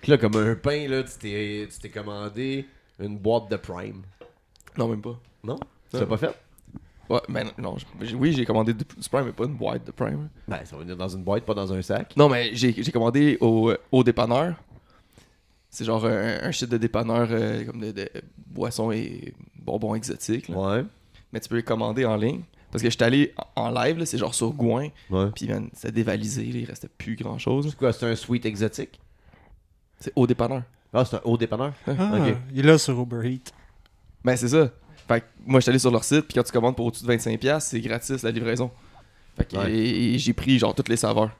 Puis là, comme un pain, là, tu t'es commandé une boîte de Prime. Non, même pas. Non? Tu l'as pas fait? Ouais, mais non. Oui, j'ai commandé du Prime, mais pas une boîte de Prime. Ben, ça va venir dans une boîte, pas dans un sac. Non, mais j'ai commandé au dépanneur. C'est genre un shit de dépanneur comme de boissons et bonbons exotiques. Là. Ouais. Mais tu peux les commander en ligne. Parce que j'étais allé en live, là, c'est genre sur Gouin. Ouais. Puis man, c'était dévalisé, là, il restait plus grand chose. C'est quoi, c'est un sweet exotique? C'est au dépanneur. Ah, c'est un haut dépanneur? Ah, Ok. il est là sur Uber Eats. Ben c'est ça. Fait que moi j'étais allé sur leur site, puis quand tu commandes pour au-dessus de 25$, c'est gratis la livraison. Fait que Ouais. et j'ai pris genre toutes les saveurs.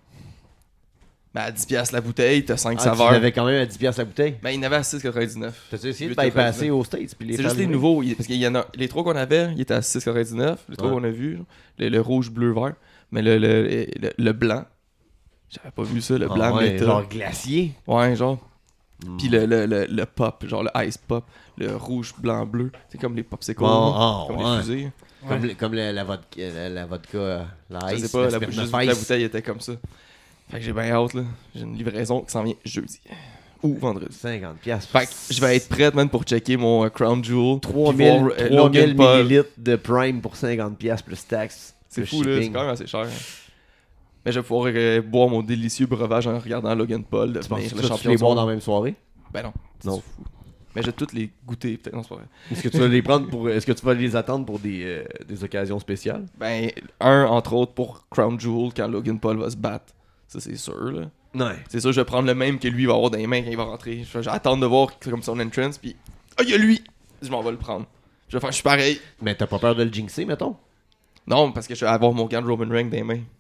Ben à 10$ la bouteille, t'as 5 Ah, saveurs. tu l'avais quand même à 10$ la bouteille? Ben il y en avait à 6,99$. T'as-tu essayé de 8,99. bypasser aux States? Puis les C'est faire juste les livrer? nouveaux, parce qu'il y en a les 3 qu'on avait, ils étaient à 6,99$, les 3 Ouais. qu'on a vus, genre. Le rouge, bleu, vert, mais le blanc, j'avais pas vu ça, le Ah blanc ouais, méta. genre glacier. Ouais, genre. Mm. Puis le pop, genre le ice pop, le rouge, blanc, bleu, c'est comme les popsicles, Oh, comme ouais. les fusées. Comme la vodka, la vodka, la Je ice, sais pas, Smirnoff juste la Ice. bouteille était comme ça. Fait que j'ai bien hâte, là. J'ai une livraison qui s'en vient jeudi. Ou vendredi. 50$. Fait que je vais être prête, man, pour checker mon Crown Jewel. 3000 puis voir, 3000 Logan Paul. millilitres de Prime pour 50$ plus taxes. C'est plus fou, là. C'est shipping. quand même assez cher. Mais je vais pouvoir boire mon délicieux breuvage en regardant Logan Paul Tu penses devenir que le tu champion les du boire monde. dans la même soirée? Ben non. Non. C'est fou. Mais je vais toutes les goûter, peut-être. Non, c'est pas vrai. Est-ce que tu vas les prendre pour. Est-ce que tu vas les attendre pour des occasions spéciales? Ben, un, entre autres, pour Crown Jewel quand Logan Paul va se battre. Ça, c'est sûr, là. Ouais. C'est sûr, je vais prendre le même que lui va avoir dans les mains quand il va rentrer. Je vais attendre de voir comme son entrance, puis ah, il y a lui! Je m'en vais le prendre. Je suis pareil. Mais t'as pas peur de le jinxer, mettons? Non, parce que je vais avoir mon gant de Roman Reigns dans les mains.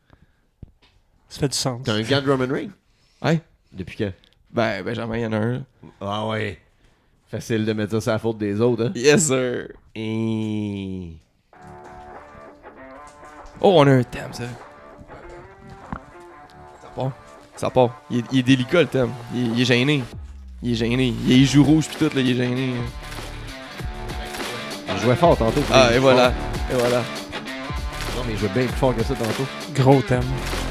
Ça fait du sens. T'as un gant de Roman Reigns? Ouais. Depuis quand? Ben, Benjamin, il y en a un. Là. Ah ouais. Facile de mettre ça sur la faute des autres, hein? Yes, sir. Et... Oh, on a un thème, ça. Ça part. Ça part. Il est délicat, le thème. Il est gêné. Il est gêné. Il joue rouge, pis tout, là, il est gêné. Je jouais fort tantôt. Ah, et voilà. Et voilà. Non, mais je jouais bien plus fort que ça tantôt. Gros thème.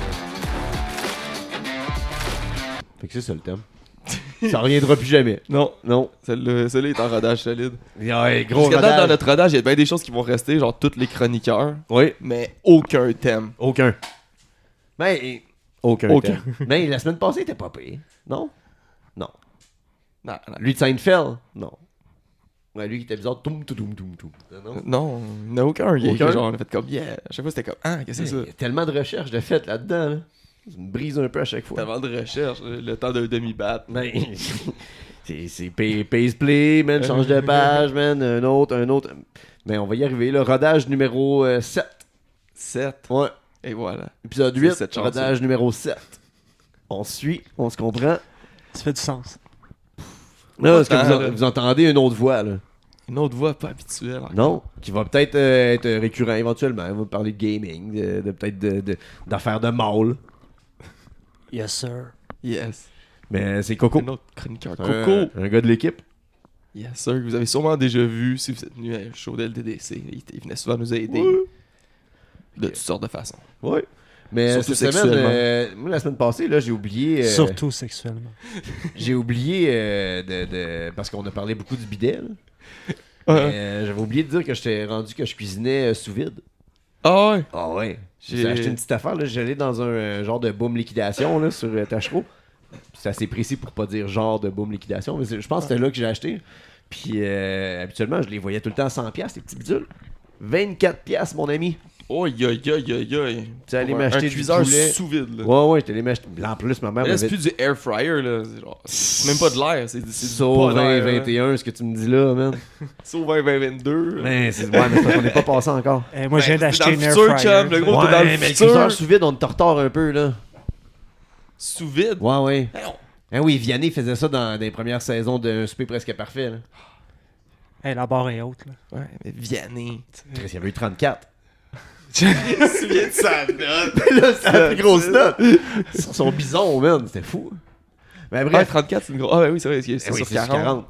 Fait que c'est ça le thème. Ça reviendra plus jamais. Non. Non. Celui-là est en rodage solide. Ouais, gros Jusqu'à date, rodage. dans notre rodage, il y a bien des choses qui vont rester, genre tous les chroniqueurs, Oui. mais aucun thème. Aucun. Ben, aucun. Aucun. thème. Mais la semaine passée, il était pas payé. Non? Non. Non, non. Lui de Seinfeld? Non. Ouais, lui qui était bizarre. Toum, toum, toum, toum, toum. Non? Non, il n'y en a aucun. Il y a Aucun? genre, on a fait comme, yeah. À chaque fois, c'était comme, ah, qu'est-ce que c'est Il ça? y a tellement de recherches de fait là-dedans. Là. Ça me brise un peu à chaque fois. Tellement de recherche, le temps d'un demi-bat. Ben, c'est pays play, man, change de page, man, un autre. Ben, on va y arriver, là. Rodage numéro 7. 7. Ouais. Et voilà. Épisode C'est 8, cette chance, rodage numéro 7. On se suit, on se comprend. Ça fait du sens. Là, est-ce que Autant, là. vous entendez une autre voix, là? Une autre voix pas habituelle. encore. Non? Qui va peut-être être récurrent éventuellement. On va parler de gaming, de peut-être d'affaires de mâle. Yes, sir. Yes. Mais c'est Coco. Un autre chroniqueur. Un- Coco. Un gars de l'équipe. Yes, sir. Vous avez sûrement déjà vu si vous êtes venu à un show de LDDC. Il venait souvent nous aider. De toutes sortes de façons. Ouais. Mais Surtout cette semaine, sexuellement. moi, la semaine passée, là, j'ai oublié... Surtout sexuellement. J'ai oublié parce qu'on a parlé beaucoup du bidet. Là. Ouais. Mais, j'avais oublié de dire que j'étais rendu que je cuisinais sous vide. Ah ouais. Ah ouais. J'ai- J'ai acheté une petite affaire. Là. J'allais dans un genre de boom liquidation là, sur Tachereau. C'est assez précis pour pas dire genre de boom liquidation. Mais je pense que c'était là que j'ai acheté. Puis habituellement, je les voyais tout le temps à 100$, les petits bidules. 24$, mon ami. Oh, aïe, aïe, aïe, aïe, aïe. Tu allé Pour m'acheter un du cuiseur poulet. sous vide, là. Ouais, j'étais allé m'acheter. En plus, ma mère Mais là, c'est m'avait... plus du air fryer, là. C'est même pas de l'air, c'est du Saut pas d'air, là. 2021, ce que tu me dis là, man. Saut 2022. Mais c'est ouais, mais c'est parce qu'on n'est pas passé encore. Moi, je viens Ben, d'acheter c'est une dans air le futur, fryer. chum, le gros, Ouais, t'es dans le mais le futur. cuiseur sous vide, on te retard un peu, là. Sous vide. Ouais. Hey, on- Ah oui, Vianney faisait ça dans les premières saisons d'un souper presque parfait. Là. Hey, la barre est haute, là. Ouais, mais Vianney. Chris, il y avait eu 34. Tu te souviens de sa note? Là, c'est la plus grosse note. Sur son bison, man. C'était fou. Mais Ouais, bref. 34, c'est une grosse. Ah, ouais, oui, c'est vrai, c'est Eh oui, sur c'est sur 40.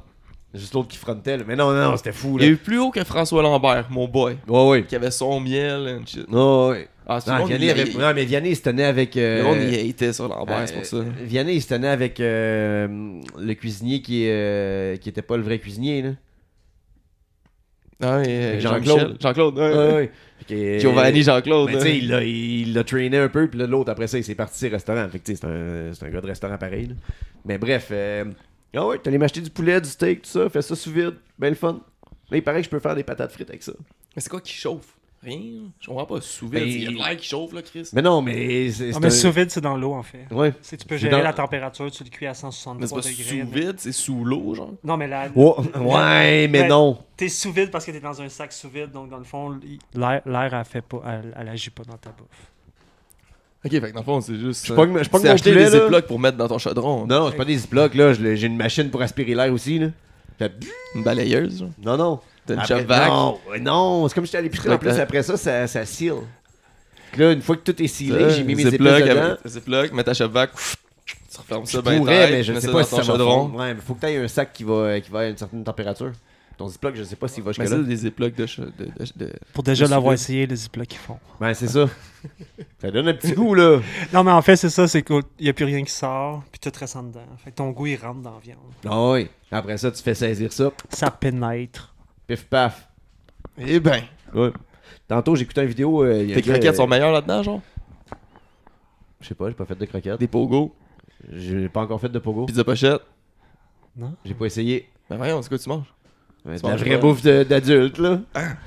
Juste l'autre qui frontait, là. Mais non, c'était fou, Il y là. a eu plus haut que François Lambert, mon boy, Ouais. qui avait son miel and shit. Ouais. Ah, c'est Non, bon, Vianney avait... non, mais Vianney, il se tenait avec... Le monde, il était sur Lambert, c'est pour ça. Vianney, il se tenait avec le cuisinier qui était pas le vrai cuisinier, là. Ah, et Jean-Claude. Jean-Claude, ouais. Ouais. Fait que, Giovanni Jean-Claude. mais tu sais, il l'a trainé un peu, puis là, l'autre, après ça, il s'est parti ses restaurants. Fait que tu sais, c'est un gars de restaurant pareil, là. Mais bref, ah ouais, t'allais m'acheter du poulet, du steak, tout ça, fais ça sous vide, ben le fun. Là, il paraît que je peux faire des patates frites avec ça. Mais c'est quoi qui chauffe? Rien. Je comprends pas. Sous vide, il y a de l'air qui chauffe, là, Chris. Mais non, mais c'est. Non, mais sous vide, c'est dans l'eau, en fait. Ouais. Si tu peux C'est gérer dans- la température, tu le cuis à Mais c'est 163 pas degrés. sous vide, c'est sous l'eau, genre. Non, mais là, Ouais, mais Ben, non. t'es sous vide parce que t'es dans un sac sous vide, donc dans le fond, l'air, elle fait pas, elle agit pas dans ta bouffe. Ok, fait que dans le fond, c'est juste. Je pogne c'est mon acheter poulet, des là. ziplocs pour mettre dans ton chaudron. Non, c'est pas des ziplocs, là. J'ai une machine pour aspirer l'air aussi, là. Fait... Une balayeuse, genre. Non. T'as une Après- chop vac. non, c'est comme j'étais à l'épicerie. En plus, après ça seal. Là, une fois que tout est sealé, j'ai mis mes ziplocs épices dedans. avec ziploc, mets ta chop vac. Tu refermes ça Je bien pourrais, tight, mais je mets sais ça pas dans si ton ça va chaudron. fondre. Ouais, mais faut que t'aies un sac qui va à une certaine température. Ton ziploc, je sais pas s'il va Mais jusque là. c'est des ziplocs de. Pour déjà sous l'avoir vide. essayé, les ziplocs qu'ils font. Ouais, c'est ça. Ça donne un petit goût, là. Non, mais en fait, c'est ça, c'est qu'il n'y a plus rien qui sort, puis tout reste en dedans. Fait que ton goût, il rentre dans la viande. Ah oui. Après ça, tu fais saisir ça. Ça pénètre. Pif paf. Eh ben. Ouais. Tantôt, j'ai écouté une vidéo. Il y a Tes un gars, croquettes sont meilleures là-dedans, genre? Je sais pas, j'ai pas fait de croquettes. Des pogo, J'ai pas encore fait de pogo. pizza pochette. Non? J'ai pas essayé. Ben voyons, c'est quoi tu manges? Ouais, Tu de la manges vraie pas. bouffe d'adulte, là.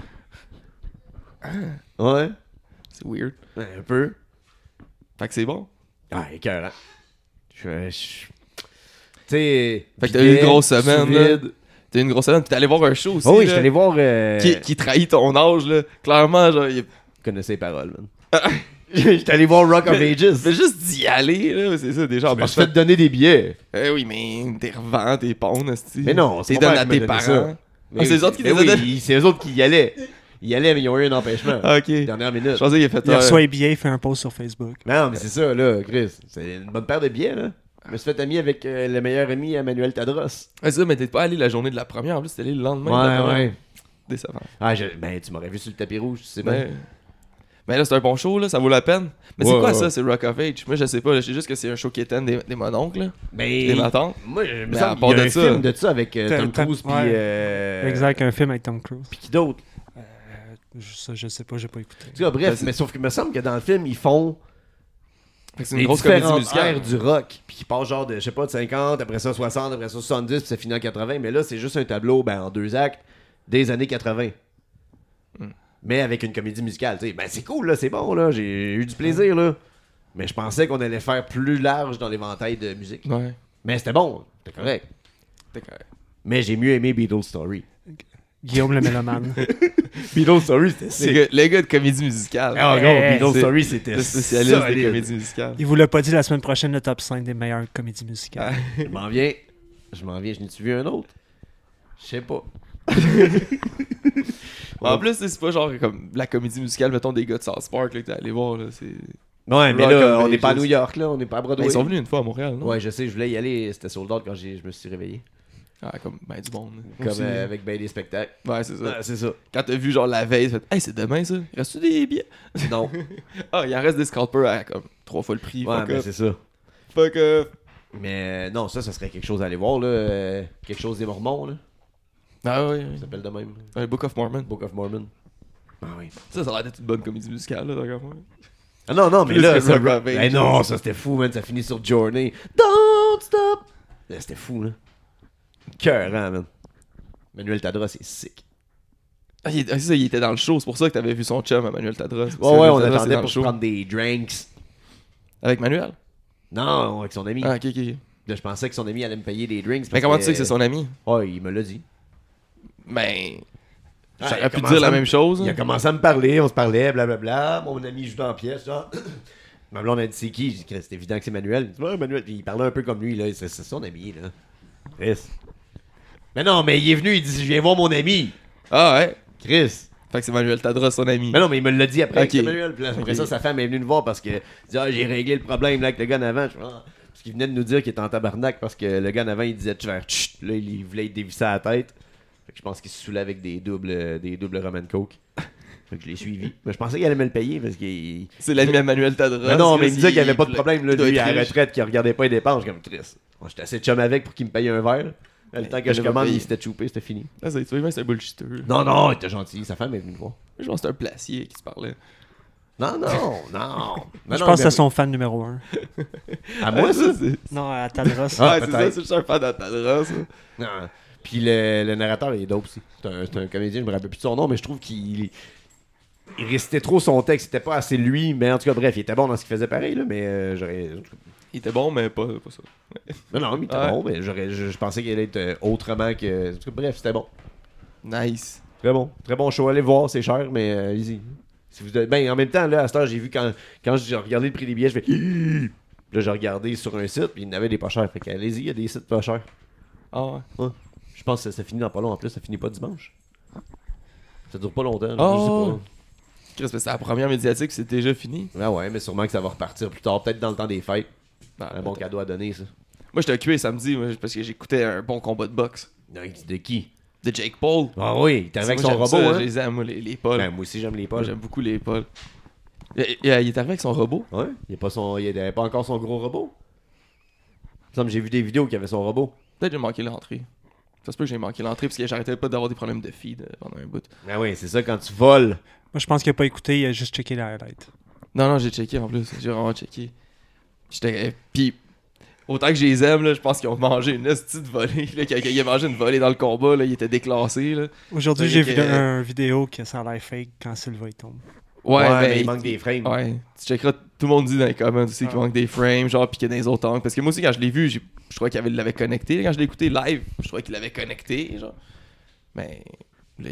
Ouais. C'est weird. Ouais, un peu. Fait que c'est bon. Ah, écœurant. Tu sais. Fait que t'as eu une grosse semaine, là. vide. T'as eu une grosse semaine, pis t'es allé voir un show aussi. Oh oui, là, j'étais allé voir. qui trahit ton âge, là. Clairement, genre, il connaissais les paroles, man. J'étais allé voir Rock of Ages. fait juste d'y aller, là. C'est ça, déjà. Je me suis fait donner des billets. Eh oui, mais t'es revends, t'es pawns, esti. Mais non, c'est T'es mon donnes père à qui m'a tes donné parents. ça. Ah, c'est les autres qui mais les ont oui, donnés? c'est eux autres qui y allaient. Ils y allaient, mais ils ont eu un empêchement. Ah, ok. Dernière minute. Je pensais qu'il a fait Il reçoit les billets, il fait un post sur Facebook. Non, mais c'est ça, là, Chris. C'est une bonne paire de billets, là. Je me suis fait ami avec le meilleur ami à Manuel Tadros. Ouais, c'est ça, mais t'es pas allé la journée de la première. En plus, t'es allé le lendemain. de la première. Ouais. Décevant. Ah, ben, tu m'aurais vu sur le tapis rouge, tu sais bien. Mais là, c'est un bon show, là. Ça vaut la peine. Mais c'est Ouais, quoi ouais. ça, c'est Rock of Age? Moi, je sais pas. Je sais juste que c'est un show qui éteint des mononcles, là. Mais. Des matantes. Moi, je me Mais semble à qu'il part y a de un ça- film de ça avec Tom Tom- Cruise, puis. ouais. Exact, un film avec Tom Cruise. Puis qui d'autre? Ça, je sais pas, j'ai pas écouté. En tout cas, bref, Ben, c'est- mais sauf qu'il me semble que dans le film, ils font Fait que c'est une les grosse comédie différentes musicale. ères du rock. Puis qui passent genre de, je sais pas, de 50, après ça 60, après ça 70, puis ça finit en 80. Mais là, c'est juste un tableau en 2 actes des années 80. Mais avec une comédie musicale, tu sais. Ben, c'est cool, là, c'est bon, là. J'ai eu du plaisir, là. Mais je pensais qu'on allait faire plus large dans l'éventail de musique. Ouais. Mais c'était bon, c'était correct. T'es correct. Mais j'ai mieux aimé Beatles Story. Guillaume le mélomane. Beatles Story, c'était Les gars de comédie musicale. Ah, gros, Hey, Beatles c'est Story, c'était Le spécialiste des solide. comédies musicales. Il vous l'a pas dit la semaine prochaine, le top 5 des meilleures comédies musicales. Je m'en viens. Je n'ai-tu vu un autre? Je sais pas. Mais en plus, c'est pas genre comme la comédie musicale, mettons, des gars de South Park là, que t'es allé voir. Là, c'est... Ouais, mais Rock là, of on n'est pas à Ages. New York, là. On n'est pas à Broadway. Ben, ils sont venus une fois à Montréal, non? Ouais, je sais, je voulais y aller. C'était sold out quand je me suis réveillé. Ah, comme ben du monde. Comme Aussi. avec ben des spectacles. Ouais, c'est ça. Ouais, c'est ça. Quand t'as vu genre la veille, tu fais hey, c'est demain ça. Reste-tu des billets? Non. Ah, il en reste des scalpers à comme 3 fois le prix. Ouais, fuck mais off. c'est ça. Fuck off. Mais non, ça serait quelque chose à aller voir, là. Quelque chose des Mormons, là. Ah oui, Ça s'appelle de même. un Book of Mormon. Book of Mormon. Ah oui. Ça a l'air d'être une bonne comédie musicale, là, d'accord. Ah non, non, mais Plus là, que ça, Rock of Ages. ben non, ça c'était fou, man. Ça finit sur Journey. Don't stop. Là, c'était fou, là. Cœurant, man. Manuel Tadros, c'est sick. Ah, c'est ça, il était dans le show. C'est pour ça que t'avais vu son chum à Manuel Tadros. Parce que Ouais, ouais, Manuel on Tadros est attendait dans pour le se show. prendre des drinks. Avec Manuel? Non, avec son ami. Ah, ok, ok. Là, je pensais que son ami allait me payer des drinks. Mais parce comment tu sais que c'est son ami? Ouais, il me l'a dit. Ben. Ah, il a J'aurais pu commencé dire la à me- même chose. Il a commencé à me parler, on se parlait, blablabla. Mon ami joue dans la pièce, genre. Ma blonde a dit c'est qui? J'ai dit c'est évident que c'est Manuel. Il dit, ouais, Manuel. Puis il parlait un peu comme lui, là. C'est son ami, là. Chris. Mais non, mais il est venu, il dit je viens voir mon ami. Ah ouais. Chris. Fait que c'est Manuel Tadros, son ami. Mais non, mais il me l'a dit après. Ok. C'est Manuel. Puis là, après Ok. ça, sa femme est venue nous voir parce que il dit, ah, j'ai réglé le problème là avec le gars en avant. Je fais, ah. Parce qu'il venait de nous dire qu'il était en tabarnak parce que le gars en avant, il disait tu vas chut. Là, il voulait y dévisser à la tête. Fait que je pense qu'il se saoulait avec des doubles Rum and Coke. Fait que je l'ai suivi. Mais je pensais qu'il allait me le payer parce qu'il. C'est l'ami à Manuel Tadros. Mais non, mais il me disait qu'il n'y avait pas de problème. Là, il doit lui, être à la riche. retraite, qu'il regardait pas les dépenses. Comme triste. Bon, j'étais assez chum avec pour qu'il me paye un verre. Là, le temps que il je avait commande, payé. il s'était choupé, c'était fini. Ah, tu vois, c'est un bullshitter. Non, non, il était gentil. Sa femme est venue me voir. Je pense que c'était un placier qui se parlait. Non, non, non. Je pense que c'est son fan numéro 1. À moi, ça? Non, à Tadros. Ah, Ouais, c'est ça, peut-être. c'est juste un fan de Tadros. ça. Non. Puis le narrateur, il est dope aussi. C'est un comédien, je me rappelle plus de son nom, mais je trouve qu'il il récitait trop son texte. C'était pas assez lui, mais en tout cas, bref, il était bon dans ce qu'il faisait pareil, là, mais j'aurais. Il était bon, mais pas ça. Non, non, mais il était Ouais. bon, mais je pensais qu'il allait être autrement que. En tout cas, bref, c'était bon. Nice. Très bon show. Allez voir, c'est cher, mais allez-y. Si vous... Ben, en même temps, là, à cette heure, j'ai vu quand j'ai regardé le prix des billets, je fais. Là, j'ai regardé sur un site, puis il y en avait des pas chers. Fait qu'allez-y, il y a des sites pas chers. Ah ouais. Je pense que ça finit dans pas long en plus, ça finit pas dimanche. Ça dure pas longtemps, là, Oh. je Chris, mais c'est la première médiatique, c'est déjà fini. sais pas. Ah ouais, mais sûrement que ça va repartir plus tard, peut-être dans le temps des fêtes. Ah, Un bon peut-être. cadeau à donner, ça. Moi, j'étais occupé samedi parce que j'écoutais un bon combat de boxe De qui? de Jake Paul. Ah oui, t'es avec Moi, son j'aime robot, ça, hein? Je les aime, moi, les Pauls. Ben, moi aussi, j'aime les Moi, Pauls. j'aime beaucoup les Pauls. Il est arrivé avec son robot. Ouais, il avait pas encore son gros robot. Il me semble que j'ai vu des vidéos qu'il y avait son robot. Peut-être que j'ai manqué l'entrée. Ça se peut que j'ai manqué l'entrée parce que j'arrêtais pas d'avoir des problèmes de feed pendant un bout. Ah oui, c'est ça, quand tu voles. Moi, je pense qu'il a pas écouté, il a juste checké les highlights. Non, j'ai checké en plus. J'ai vraiment checké. Puis, autant que je les aime, là, je pense qu'ils ont mangé une hostie de volée. Là, quand il a mangé une volée dans le combat, là, il était déclassé. Là. Aujourd'hui, Fait j'ai que- vu un vidéo que ça a l'air fake quand Silva il tombe. Ouais, mais il manque des frames. Ouais, tu checkeras, tout le monde dit dans les comments aussi qu'il Ah. manque des frames, genre, pis qu'il y a dans les autres angles. Parce que moi aussi, quand je l'ai vu, je crois qu'il l'avait connecté. Quand je l'ai écouté live, je crois qu'il l'avait connecté, genre. Mais là,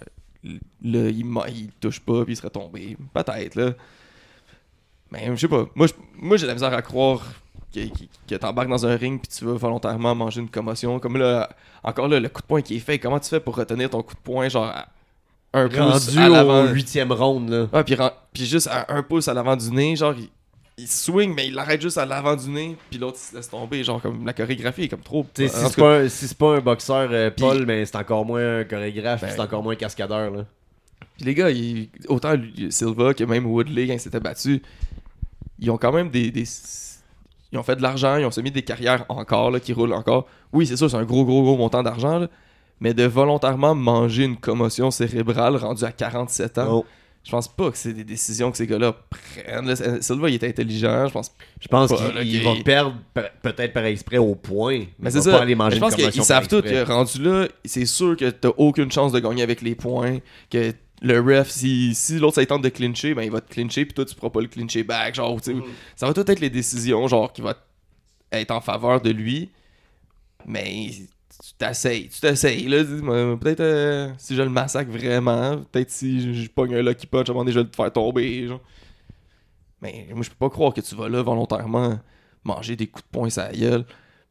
il touche pas, puis il serait tombé. Peut-être, là. Mais je sais pas. Moi, j'ai de la misère à croire que t'embarques dans un ring, puis tu vas volontairement manger une commotion. Comme là, encore là, le coup de poing qui est fait, comment tu fais pour retenir ton coup de poing, genre, à un pouce Rendu à au l'avant? 8e round, là. Ouais, puis juste à un pouce à l'avant du nez, genre, il swing, mais il l'arrête juste à l'avant du nez, puis l'autre, il se laisse tomber. Genre, comme la chorégraphie est comme trop. Tu sais, en si tout cas, c'est pas un boxeur, Paul, Puis- mais c'est encore moins un chorégraphe, Ben- c'est encore moins un cascadeur, là. puis les gars, autant Silva que même Woodley, quand ils s'étaient battus, ils ont quand même ils ont fait de l'argent, ils ont mis des carrières encore, là, qui roulent encore. Oui, c'est sûr, c'est un gros montant d'argent, là, mais de volontairement manger une commotion cérébrale rendue à 47 ans, Oh. je pense pas que c'est des décisions que ces gars-là prennent. Là, Silva, il était intelligent, je pense. Je pense Pas, là, qu'il qu'il- va perdre peut-être par exprès au point, mais Mais il c'est va ça. pas aller Mais manger je une pense commotion qu'ils savent par tous exprès. que rendu là, c'est sûr que t'as aucune chance de gagner avec les points. Que le ref, si l'autre ça lui tente de clincher, ben il va te clincher, puis toi tu pourras pas le clincher back. Genre, tu sais, ça va tout être les décisions, genre, qui vont être en faveur de lui. Mais tu t'essayes. Là, dis-moi, peut-être si je le massacre vraiment, peut-être si je pogne un lucky punch, à un moment donné, je vais te faire tomber. Genre. Mais moi, je peux pas croire que tu vas là volontairement manger des coups de poing sur la gueule,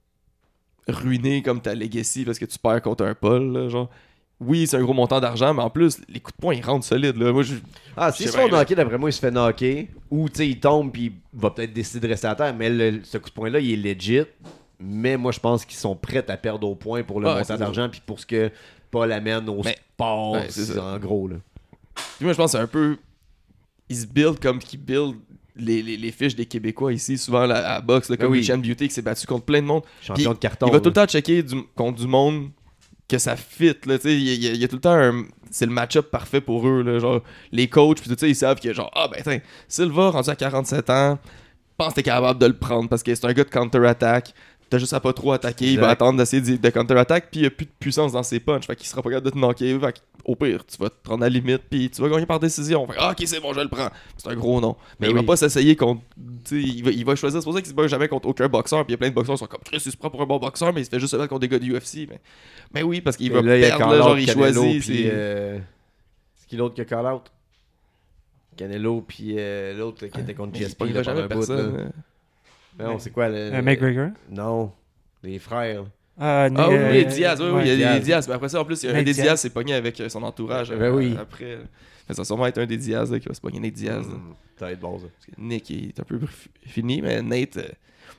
ruiner comme ta legacy parce que tu perds contre un Paul. Là, genre. Oui, c'est un gros montant d'argent, mais en plus, les coups de poing, ils rentrent solides. Là. Moi, Ah, Je s'il sais se fait bien, knocker, d'après moi, il se fait knocker. Ou, tu sais, il tombe, puis il va peut-être décider de rester à terre. Mais ce coup de poing-là, il est legit. Mais moi, je pense qu'ils sont prêts à perdre au point pour le Ouais, montant c'est d'argent, puis pour ce que Paul amène au Mais- sport, ouais, c'est ça. en gros, là. Puis moi, je pense que c'est un peu. Ils se build comme qu'ils build les fiches des Québécois ici, souvent à la boxe, là, comme Oui. Richard Beauty qui s'est battu contre plein de monde. Champion Puis, de carton. Il va tout là. le temps checker contre du monde que ça fit. Là, tu sais, il y a tout le temps un. C'est le match-up parfait pour eux. Là, genre, les coachs, puis tout ça, ils savent que genre, ah ben tiens, Silva, rendu à 47 ans, pense que t'es capable de le prendre parce que c'est un gars de counter-attack. T'as juste à pas trop attaquer, il va Exact. attendre d'essayer de counter-attack, puis il y a plus de puissance dans ses punches. Fait qu'il sera pas capable de te knocker. Fait au pire, tu vas te prendre à la limite, puis tu vas gagner par décision. Fait ok, c'est bon, je le prends. C'est un gros nom. Mais Ben il va oui. pas s'essayer contre. Tu sais, il va choisir. C'est pour ça qu'il se bat jamais contre aucun boxeur, puis il y a plein de boxeurs qui sont comme Chris, il se prend pour un bon boxeur, mais il se fait juste se battre contre des gars de UFC. Mais oui, parce qu'il Et va là, il y a perdre, Call là, genre Out, il Canelo, choisit. puis, c'est- c'est qui l'autre qui a call out? Canelo, puis l'autre qui était contre Mais il GSP. pognera là, jamais pendant un bout, personne. là. Non, c'est quoi le. McGregor. Non, les frères. Ah oui, Diaz, oui, il y a Diaz. des Diaz. Mais après ça, en plus, il y a un Nate des Diaz. Diaz s'est pogné avec son entourage. Ben oui. Après. Ça va sûrement être un des Diaz là, qui va se pogner Nate Diaz. là. Ça va être bon, ça. Parce que Nick il est un peu fini, mais Nate.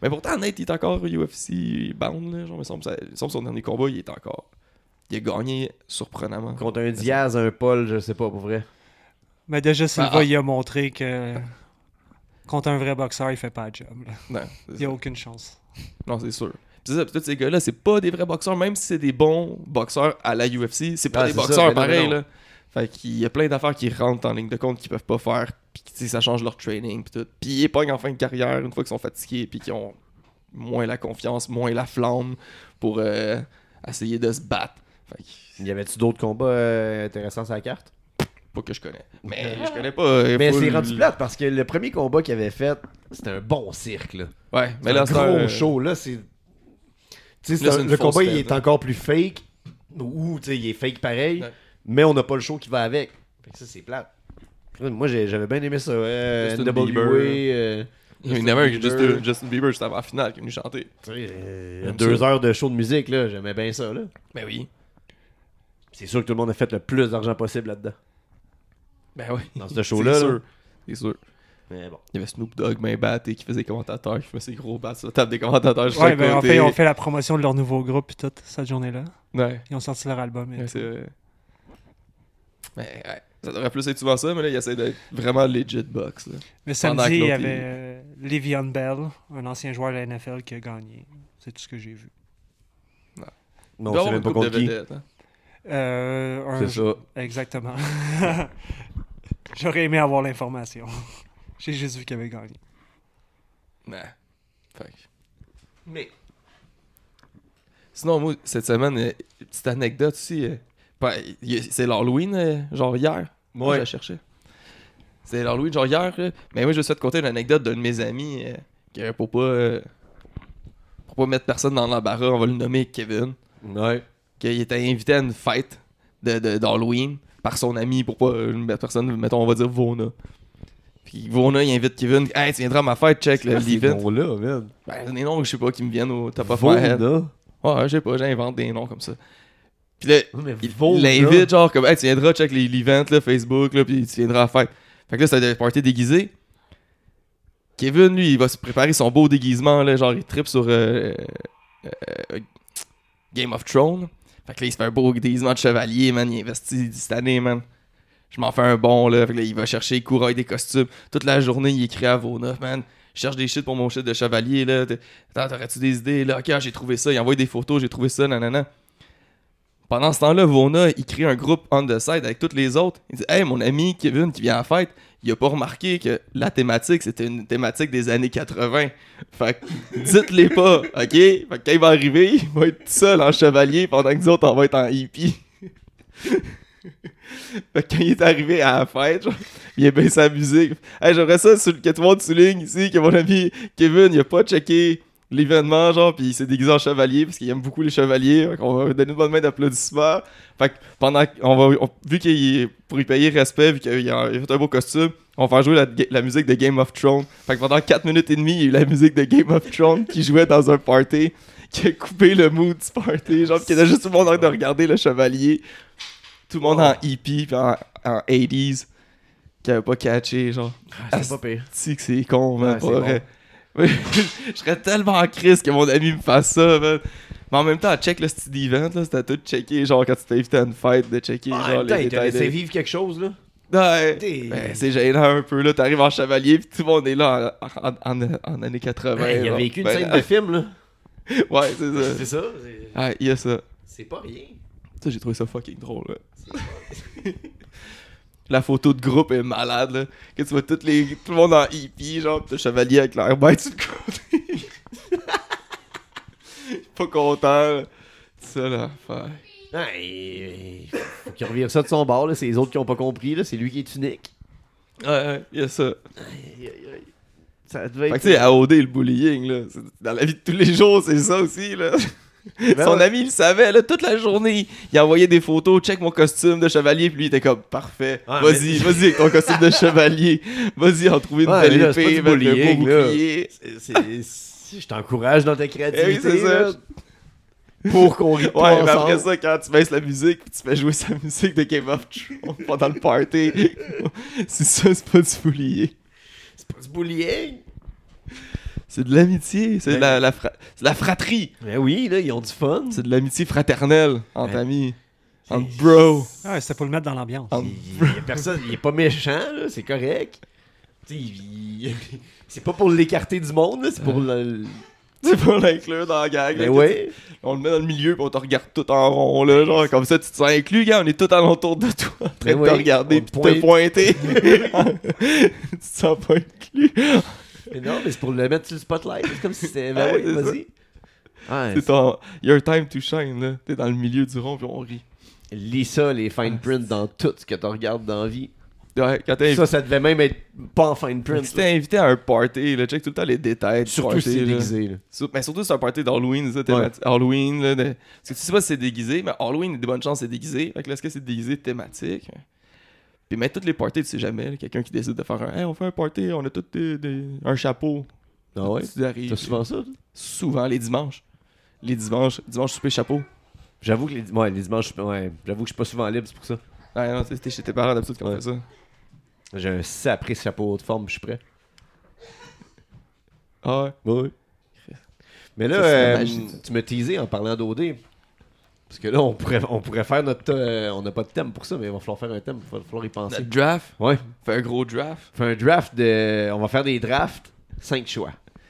Mais pourtant, Nate, il est encore UFC bound, là. Genre, il me semble son dernier combat, il est encore. Il a gagné surprenamment. Contre un Diaz, un Paul, je sais pas, pour vrai. Mais déjà, Silva, Ah. il a montré que contre un vrai boxeur, il fait pas le job. Là. Non, Il n'y a aucune chance. non, c'est sûr. Puis c'est ça, puis tous ces gars-là, c'est pas des vrais boxeurs, même si c'est des bons boxeurs à la UFC, c'est pas Ah, des c'est ça, boxeurs mais non, pareils, mais non. là. Fait qu'il y a plein d'affaires qui rentrent en ligne de compte qu'ils peuvent pas faire, puis tu sais, ça change leur training, puis tout. Puis ils pognent en fin de carrière, une fois qu'ils sont fatigués, puis qu'ils ont moins la confiance, moins la flamme pour essayer de se battre. Fait que, Y avait-tu d'autres combats intéressants sur la carte? pas que je connais. Mais je connais pas. Mais full- c'est rendu plate parce que le premier combat qu'il avait fait, c'était un bon cirque, là. Ouais, mais Mais là, un c'est gros show, là, c'est... Tu sais, Là, c'est une le fausse combat, il fête, est là. encore plus fake, ou, tu sais, il est fake pareil, Ouais. mais on n'a pas le show qui va avec. Fait que ça, c'est plate. Moi, j'avais bien aimé ça. Justin NWA, Bieber. Il y a une Justin avec Bieber. Justin Bieber juste avant la finale qui est venu chanter. tu sais, J'aime 2 ça. heures de show de musique, là, j'aimais bien ça, là. Ben oui. C'est sûr que tout le monde a fait le plus d'argent possible là-dedans. Ben oui. Dans ce show-là, C'est là. sûr. C'est sûr. Mais bon. Il y avait Snoop Dogg, main batté, qui faisait commentateur, qui faisait ses gros bats sur la table des commentateurs. juste Ouais, à ben, en côté. fait, ils ont fait la promotion de leur nouveau groupe et tout, cette journée-là. Ouais, Ils ont sorti leur album. Et ouais, tout. c'est vrai. Mais ouais, ça devrait plus être souvent ça, mais là, il essaie d'être vraiment legit box. Là. Mais Pendant samedi, que il y l'autre, avait Le'Veon Bell, un ancien joueur de la NFL qui a gagné. C'est tout ce que j'ai vu. Non, Il doit on sait avoir même une pas couple contre de qui. vedettes, hein. C'est ça. Exactement. J'aurais aimé avoir l'information. J'ai juste vu qu'il avait gagné. Nah. Fait que- Mais... Sinon, moi, cette semaine, petite anecdote aussi. C'est l'Halloween, genre hier. Moi, je la cherchais. C'est l'Halloween, genre hier. Mais moi, je vais te conter une anecdote d'un de mes amis que pour pas mettre personne dans l'embarras, on va le nommer Kevin. Ouais. Qu'il était invité à une fête d'Halloween par son ami pour pas mettre personne, mettons, on va dire Vona. Puis Vona, il invite Kevin. Hey, tu viendras à ma fête, check l'event. là, man. Ben, des noms, je sais pas, qui me viennent au top of my head. Vona. Ouais, je sais pas, j'invente des noms comme ça. Puis là, Mais il Vona. l'invite, genre, comme, hey, tu viendras check l'event, là, Facebook, là, puis tu viendras à la fête. Fait que là, c'était un party déguisé. Kevin, lui, il va se préparer son beau déguisement, là, genre, il trippe sur Game of Thrones. Fait que là, il se fait un beau déguisement de chevalier, man, il investit cette année, man. Je m'en fais un bon, là. Fait que là, il va chercher, il couraille des costumes. Toute la journée, il écrit à Vona, man. Je cherche des shit pour mon shit de chevalier, là. Attends, t'aurais-tu des idées, là? Ok, j'ai trouvé ça. Il envoie des photos, j'ai trouvé ça, nanana. Pendant ce temps-là, Vona, il crée un groupe on the side avec tous les autres. Il dit, hey, mon ami Kevin qui vient à la fête, il a pas remarqué que la thématique, c'était une thématique des années 80. Fait que dites-les pas, ok? Fait que quand il va arriver, il va être tout seul en chevalier pendant que nous autres, on va être en hippie. Fait que quand il est arrivé à la fête, genre, il a baissé sa musique. Hey, j'aimerais ça que tout le monde souligne ici que mon ami Kevin, il a pas checké l'événement, genre, puis il s'est déguisé en chevalier parce qu'il aime beaucoup les chevaliers. Fait qu'on va donner une bonne main d'applaudissements. Fait que pendant vu qu'il est pour y payer respect, vu qu'il a fait un beau costume, on va faire jouer la musique de Game of Thrones. Fait que pendant 4 minutes et demie, il y a eu la musique de Game of Thrones qui jouait dans un party, qui a coupé le mood du party, genre, qui était juste tout le monde en train de regarder le chevalier. Tout le monde en hippie, puis en 80s, qui avait pas catché, genre. Ah, c'est pas pire. Si que c'est con, man, Ouais, pas c'est vrai. Je serais tellement en crise que mon ami me fasse ça, man. Mais en même temps, check le style event, là, c'était tout checké, genre quand tu t'es invité à une fête, de checker, Ah, en genre même temps, les il t'a détails. laissé vivre quelque chose, là. Ouais. T'es- Ben, c'est gênant un peu, là. T'arrives en chevalier, pis tout le monde est là en années 80. Il a genre. vécu une Ben, scène de film, là. Ouais, c'est ça. C'est ça. Ah, il y a ça. C'est pas rien. Ça, j'ai trouvé ça fucking drôle, là. La photo de groupe est malade, là. Que tu vois tout le monde en hippie, genre, pis le chevalier avec l'air bête sur le côté. Pas content, là. C'est ça, l'affaire. Ah, faut qu'il revire ça de son bord, là. C'est les autres qui ont pas compris, là. C'est lui qui est unique. Ouais, il y a ça. Aïe, aïe, aïe. Ça devait Fait être... que tu sais, AOD, le bullying, là, dans la vie de tous les jours, c'est ça aussi, là. Ben Son ouais. ami, il le savait, là, toute la journée. Il envoyait des photos, check mon costume de chevalier, puis lui, il était comme, parfait. Ouais, vas-y, vas-y avec ton costume de chevalier. Vas-y, en trouver une Ouais, belle mais là, c'est pas épée, du mettre le beau bullying, là. bouclier. Je t'encourage dans ta Eh oui, créativité, c'est ça. là, pour qu'on rit Ouais, pas mais après ensemble. ça, quand tu baisses la musique, puis tu fais jouer sa musique de Game of Thrones pendant le party, c'est ça, c'est pas du bullying. C'est pas du bullying. C'est de l'amitié, c'est de Ben- c'est de la fratrie. Ben oui, là, ils ont du fun. C'est de l'amitié fraternelle entre Ouais. amis, entre bro. Ah, c'était pour le mettre dans l'ambiance. Entre- Il y a personne, il est pas méchant, là, c'est correct. Tu sais, c'est pas pour l'écarter du monde, là, c'est pour le. C'est pour l'inclure dans la gang. Ben là, ouais. On le met dans le milieu pis on te regarde tout en rond là, genre comme ça tu te sens inclus, gars, on est tout alentour de toi en train Ben de ouais, te regarder on pis te te pointer. Tu te sens pas inclus. Mais non, mais c'est pour le mettre sur le spotlight. C'est comme si c'était. Ben Ouais, oui, c'est vas-y. Ouais, C'est ton your time to shine là, t'es dans le milieu du rond pis on rit. lis ça, les fine print dans tout ce que tu regardes dans la vie. Ouais, quand t'es Ça devait même être pas en fine print. si t'es invité à un party, là, check tout le temps les détails du Surtout party, si c'est là. déguisé. Là. Mais surtout c'est un party d'Halloween, ça, Halloween, là. Parce que tu sais pas si c'est déguisé, mais Halloween, il y a de bonnes chances c'est déguisé. Fait que là, est-ce que c'est déguisé thématique? Puis mettre toutes les parties, tu sais jamais, là, quelqu'un qui décide de faire un hey, on fait un party, on a tous un chapeau. Ah ouais? Tu arrives. T'as souvent ça? Toi? Souvent, les dimanches. Dimanche souper chapeau. J'avoue que les dimanches, ouais, j'avoue que je suis pas souvent libre, c'est pour ça. Ouais, non, t'es chez tes parents d'habitude quand on Ouais. fait ça. J'ai un sapré chapeau de forme, je suis prêt. Ah ouais. Oui. Mais Ça, là, c'est la magie. tu m'as teasé en parlant d'OD. Parce que là, on pourrait faire notre. On n'a pas de thème pour ça, mais il va falloir faire un thème. Il va falloir y penser. Notre draft. Ouais. Fait un gros draft. Fait un draft de. On va faire des drafts, 5 choix.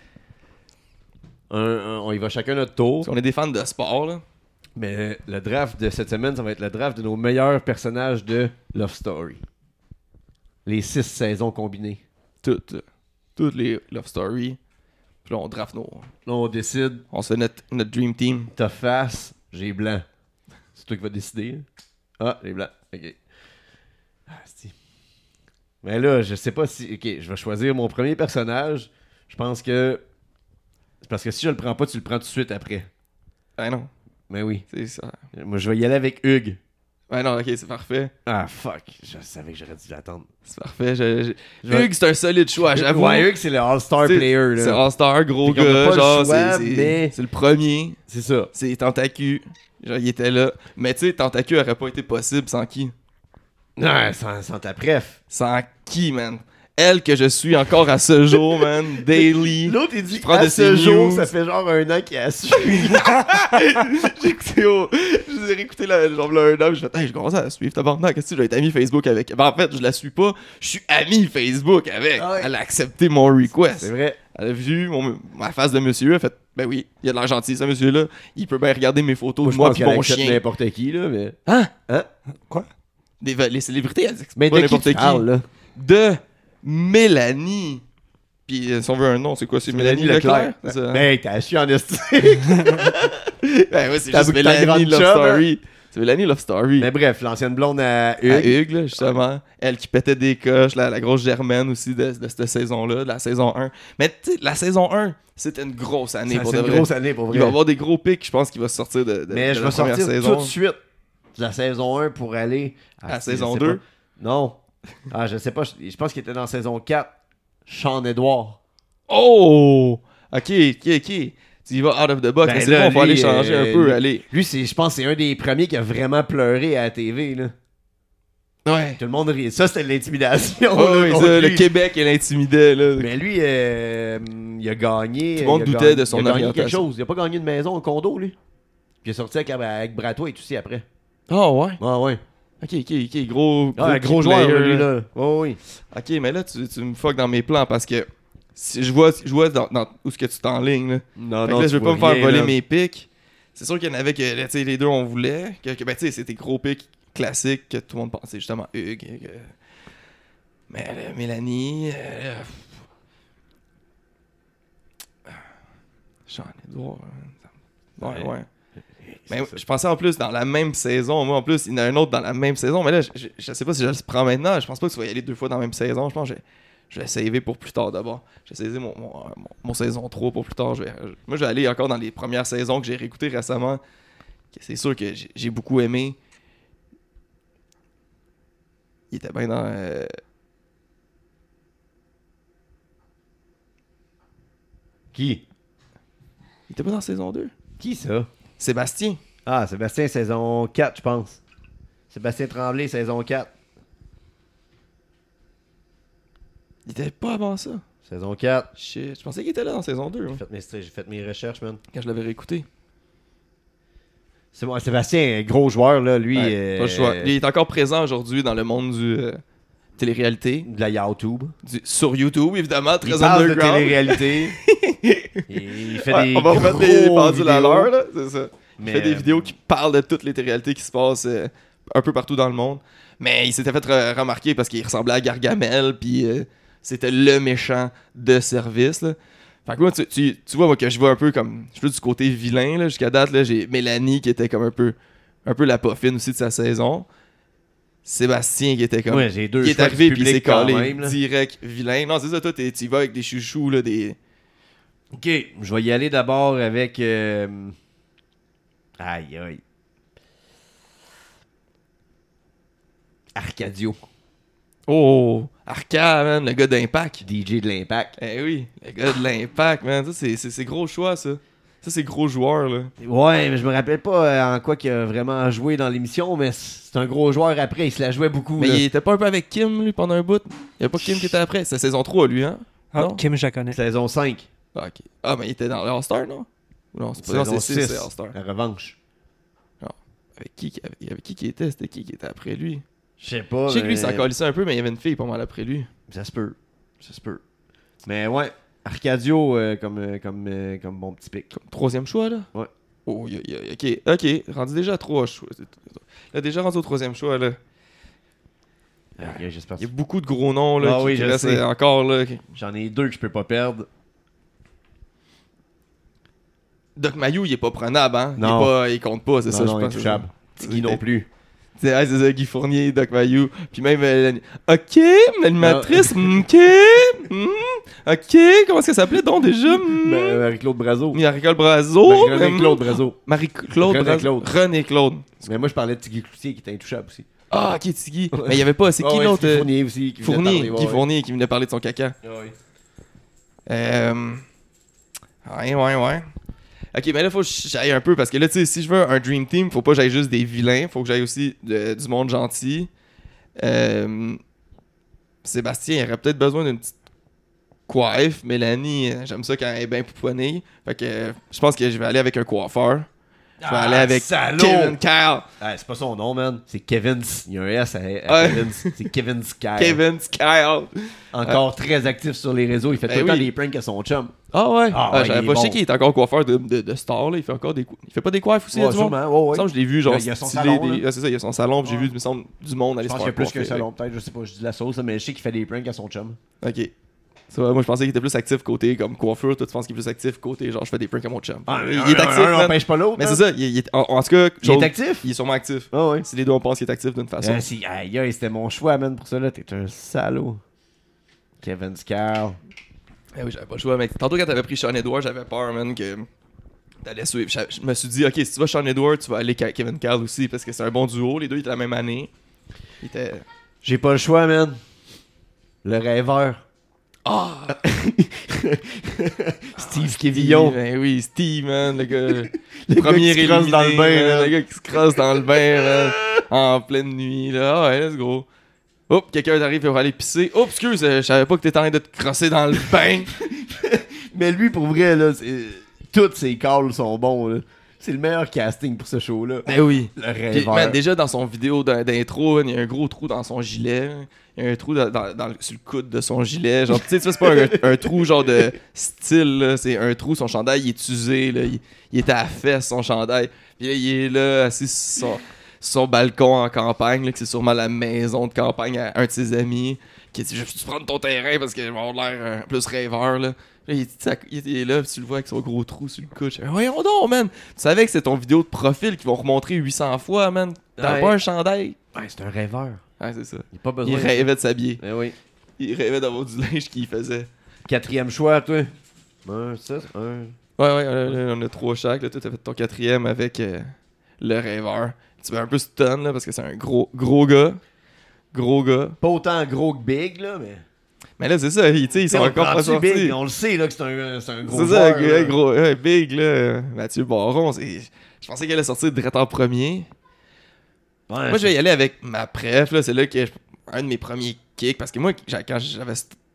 On y va chacun notre tour. Parce qu'on est des fans de sport, là. Mais le draft de cette semaine, ça va être le draft de nos meilleurs personnages de Love Story. Les 6 saisons combinées. Toutes les love stories. Puis là, on draft nos. Là, on décide. On se fait notre dream team. T'as face, j'ai blanc. C'est toi qui vas décider. Là. Ah, j'ai blanc. Ok. Ah, c'est. Mais là, je sais pas si. Ok, je vais choisir mon premier personnage. Je pense que. C'est parce que si je le prends pas, tu le prends tout de suite après. Ben non, Mais oui. c'est ça. Moi, je vais y aller avec Hugues. Ben non, ok, c'est parfait. Ah, fuck. Je savais que j'aurais dû l'attendre. C'est parfait. Je vais- Hugues, c'est un solide choix, j'avoue. Ouais, Hugues, c'est le All-Star C'est- player. C'est Là. All-Star, gros Fait qu'on a gars. pas le Genre, choix, c'est mais- c'est le premier. C'est ça. C'est Tentacu. Genre, il était là. Mais tu sais, Tentacu aurait pas été possible sans qui? Non, sans ta préf. Sans qui, man? Elle que je suis encore à ce jour, man. Daily. L'autre, il dit prends à de ce ses jour, news. ça fait genre un an qu'il a suivi. J'ai écouté je ai réécouté genre là, un an, j'ai fait hey, je commence à la suivre tabarnak, qu'est-ce que je vais être ami Facebook avec. Ben en fait, je la suis pas, je suis ami Facebook avec. Ah ouais. Elle a accepté mon request. C'est vrai. Elle a vu ma face de monsieur, elle a fait ben oui, il a de l'air gentil ce monsieur là, il peut bien regarder mes photos Moi, de je moi pense pis qu'elle mon accepte chien. n'importe qui, là, mais... Hein? Quoi? Les célébrités, elles acceptent Mais pas de qui n'importe tu qui. parles, là? De Mélanie. Puis si on veut un nom, c'est quoi? C'est Mélanie Leclerc? C'est ça, hein? Ben, t'as su en esti. Ben ouais, c'est T'as juste vu que ta grande Mélanie Love chum, Story. C'est Mélanie Love Story. Mais bref, l'ancienne blonde à À Hugues. Hugues, là, justement. Elle qui pétait des coches, la grosse Germaine aussi de cette saison-là, de la saison 1. Mais tu sais, la saison 1, c'était une grosse année pour C'est de une vrai. grosse année, pour Il va y vrai. avoir des gros pics, je pense, qui va sortir de Mais de je la vais première sortir saison. tout de suite de la saison 1 pour aller... À je saison sais 2? pas. Non. Ah, je sais pas. Je pense qu'il était dans saison 4. Sean Edouard. Oh! Ok. Tu y vas out of the box. Ben mais c'est là, bon, on va aller lui, changer un peu, lui- allez. Lui, je pense que c'est un des premiers qui a vraiment pleuré à la TV, là. Ouais. Tout le monde rit. Ça, c'était de l'intimidation. Oh, là, oui, contre ça, le lui. Québec, il l'intimidait, là. Mais lui, il a gagné. Tout le monde il a doutait gagné- de son il a gagné quelque orientation. chose. Il a pas gagné de maison, un condo, lui. Puis il est sorti avec Bratois et tout aussi après. Oh, ouais. Ah ouais. Ok. Gros Ah, un key gros joueur, player, lui, là. là. Oh, oui. Ok, mais là, tu me fuck dans mes plans parce que si je vois dans où ce que tu t'enlignes, là. Non, Fait que là, tu je veux vois pas me faire rien, voler là. mes pics. C'est sûr qu'il y en avait que tu sais, les deux on voulait. Que, ben, tu sais, c'était gros pics classiques que tout le monde pensait justement Hugues. Mais Mélanie. Jean-Édouard. Ouais. Mais C'est ça. je pensais en plus dans la même saison. Moi en plus, il y en a un autre dans la même saison. Mais là, je sais pas si je le prends maintenant. Je pense pas que tu vas y aller 2 fois dans la même saison. Je pense que je vais saver pour plus tard d'abord. Je vais saver mon saison 3 pour plus tard. Moi, je vais aller encore dans les premières saisons que j'ai réécoutées récemment. Que c'est sûr que j'ai beaucoup aimé. Il était bien dans... Qui? Il était pas dans saison 2? Qui, ça? Sébastien. Ah, Sébastien, saison 4, je pense. Sébastien Tremblay, saison 4. Il était pas avant ça. Saison 4. Shit, je pensais qu'il était là dans saison 2, hein, J'ai fait mes recherches, man. quand je l'avais réécouté. C'est bon, Sébastien, gros joueur, là, lui. Ouais, pas le choix. Il est encore présent aujourd'hui dans le monde du télé-réalité. De la YouTube. Sur YouTube, évidemment, Il très parle de underground. télé-réalité. Il fait Ouais, des on va remettre gros les pendules à vidéos. l'heure, là, c'est ça. Il Mais, fait des vidéos qui parlent de toutes les télé-réalités qui se passent un peu partout dans le monde. Mais il s'était fait remarquer parce qu'il ressemblait à Gargamel, puis c'était le méchant de service, là. Fait que moi, tu vois, moi, que je vois un peu comme... Je suis du côté vilain, là. Jusqu'à date, là, j'ai Mélanie qui était comme un peu la poffine aussi de sa saison. Sébastien qui était comme... Ouais, j'ai deux il est choix arrivé du puis il s'est public quand collé même, là. direct vilain. Non, c'est ça, toi, tu y vas avec des chouchous, là, des... Ok, je vais y aller d'abord avec. Aïe, aïe. Arcadio, Oh, Arca, man, le gars d'Impact. DJ de l'Impact. Eh oui, le gars de l'Impact, man. Ça, c'est gros choix, ça. Ça, c'est gros joueur, là. Ouais, mais je me rappelle pas en quoi qu'il a vraiment joué dans l'émission, mais c'est un gros joueur après, il se la jouait beaucoup. Mais là. il était pas un peu avec Kim, lui, pendant un bout? Il y a pas Kim qui était après? C'est saison 3, lui, hein? Ah, Non? Kim, je la connais. Saison 5. Ah, ok. Ah, mais il était dans le All-Star, non? Non, c'est pas Saison c'est 6, 6. c'est All-Star. La revanche. Avec qui était? C'était qui était après lui? Je sais pas. Je sais que lui, mais- il s'en calissait un peu, mais il y avait une fille pas mal après lui. Ça se peut. Ça se peut. Mais ouais, Arcadio comme bon petit pic. Comme troisième choix, là? Ouais. Oh, ok. Rendu déjà à 3 choix. Là, déjà rendu au troisième choix, là. Ok, j'espère. Il y a beaucoup de gros noms, là, Ah qui oui, je restent sais. encore, là. J'en ai deux que je peux pas perdre. Doc Mayou, il est pas prenable, hein? Non. Il compte pas, c'est ça, je pense. intouchable. Tiggy non plus. C'est ça, Guy Fournier, Doc Mayou. Puis même, ok, l'animatrice, ok, ok, comment est-ce qu'elle s'appelait donc déjà? Marie-Claude Brazo. Marie-Claude Brazo. Marie-Claude Brazo. Marie-Claude René Brazo. Claude. René Claude. Mais moi, je parlais de Tiggy Cloutier qui était intouchable aussi. Ah, ok, Tiggy. Mais il y avait pas, c'est qui Ouais, l'autre? Tiggy Fournier aussi. Qui venait Fournier, parler, Guy ouais. Fournier qui venait parler de son caca. Ouais. Ok, mais là, faut que j'aille un peu parce que là, tu sais, si je veux un Dream Team, faut pas que j'aille juste des vilains, faut que j'aille aussi du monde gentil. Sébastien, il aurait peut-être besoin d'une petite coiffe. Mélanie, j'aime ça quand elle est bien pouponnée. Fait que je pense que je vais aller avec un coiffeur. Je vais aller avec salaud! Kevin Kyle. Ah, c'est pas son nom, man. C'est Kevin. Il y a un S à Ouais. Kevin. C'est Kevin Sky. Kevin Kyle. Encore très actif sur les réseaux. Il fait tout le temps oui. des pranks à son chum. Ah ouais? Ah ouais, J'avais il pas est sais bon. qu'il est encore coiffeur de star, là. Il fait encore des Il fait pas des coiffes aussi, Ouais, du monde? sûrement. Ouais, Il me ouais. semble que je l'ai vu, genre, Il y a son stylé salon, des... là. Ah, c'est ça, il y a son salon, puis j'ai Ouais. vu, il me semble, du monde aller Je se pense faire qu'il y a plus qu'un coiffer. salon, peut-être. Je sais pas, je dis la sauce, mais je sais qu'il fait des pranks à son chum. Ok. Ça va, moi, je pensais qu'il était plus actif côté comme coiffeur. Toi, tu penses qu'il est plus actif côté genre, je fais des pranks à mon chum. Il est actif, Un man. n'empêche pas l'autre. Mais man. c'est ça, il est, en tout cas, Il est actif? il est sûrement actif. Ah ouais. Si les deux on pense qu'il est actif d'une façon. Aïe, aïe, c'était mon choix, man, pour ça, là. T'es un salaud. Kevin Scar. Eh oui, j'avais pas le choix, mec. Tantôt, quand t'avais pris Sean Edwards, j'avais peur, man, que t'allais suivre. Je me suis dit, ok, si tu vas Sean Edwards, tu vas aller Kevin Carl aussi, parce que c'est un bon duo. Les deux, ils étaient la même année. Ils étaient. J'ai pas le choix, man. Le rêveur. Ah! Steve Quévillon. Ben oui, Steve, man, le gars. Le premier gars qui se crosse éliminé, dans le bain, man, man. le gars qui se crosse dans le bain, man, en pleine nuit, là. Ah ouais, let's go. Hop, quelqu'un t'arrive pour aller pisser. Oups, excuse, je savais pas que t'étais en train de te crosser dans le bain. Mais lui, pour vrai, là, tous ses calls sont bons, là. C'est le meilleur casting pour ce show-là. Ben oui. Le Puis, rêveur. man, déjà dans son vidéo d'intro, il y a un gros trou dans son gilet. Il y a un trou sur le coude de son gilet. Genre, tu sais, c'est pas un trou genre de style, là. C'est un trou, son chandail il est usé, là. Il était à la fesse, son chandail. Puis là, il est là, assis sur son balcon en campagne, là, que c'est sûrement la maison de campagne à un de ses amis. Qui dit, je peux prendre ton terrain parce que je vais avoir l'air plus rêveur, là. Là, il est là, puis tu le vois avec son gros trou sur le coude. Je fais, voyons donc, man. Tu savais que c'est ton vidéo de profil qu'ils vont remontrer 800 fois, man. T'as Ouais. pas un chandail. Ouais, c'est un rêveur. Ouais, c'est ça. Il a pas besoin. Il rêvait de s'habiller. Eh oui. Il rêvait d'avoir du linge qu'il faisait. Quatrième choix, toi. Ça, un. Ouais, on a 3 chaque. Là, toi, t'as fait ton 4e avec le rêveur. Tu vas un peu stun, là, parce que c'est un gros gars. Gros gars. Pas autant gros que Big, là, mais. Mais là, c'est ça. Ils sont on encore pas prend-tu sortis. Big, on le sait, là, que c'est un gros C'est ça, joueur, là. gros, Big, là. Mathieu Baron, je pensais qu'elle allait sortir direct en premier. Ouais, Moi, je vais y aller avec ma préf, là. C'est là que un de mes premiers kicks. Parce que moi, quand j'avais.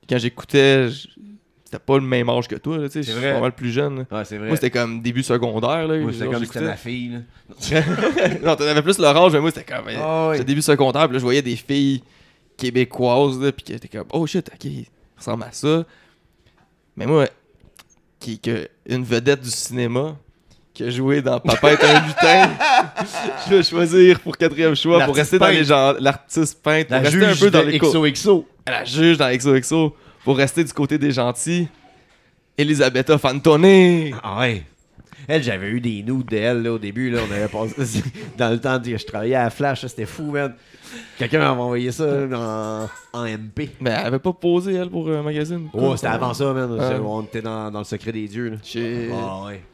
quand j'écoutais, c'était pas le même âge que toi, là, tu sais, je C'est suis vrai. pas mal plus jeune. Là. Ouais, c'est vrai. Moi, c'était comme début secondaire, là. Moi, c'était genre, comme j'écoutais. c'était ma fille, là. Non, t'en avais plus leur âge, mais moi, c'était comme. Ah ouais. C'était début secondaire, puis là, je voyais des filles québécoises, là, puis qui étaient comme, oh shit, ok, ça ressemble à ça. Mais moi, une vedette du cinéma, qui a joué dans Papa est un lutin, je vais choisir pour 4e choix, pour rester dans les gens, l'artiste peintre, pour La rester juge un peu dans de les XOXO. la juge dans XOXO, pour rester du côté des gentils, Elisabetta Fantoni. Ah ouais. Elle, j'avais eu des nudes d'elle là, au début. Là, on avait passé dans le temps que je travaillais à Flash. Là, c'était fou, man. Quelqu'un m'avait envoyé ça en MP. Mais elle avait pas posé, elle, pour un magazine. Oh, c'était avant ça, man. Ah. On était dans le secret des dieux. Là. Shit. Ah ouais.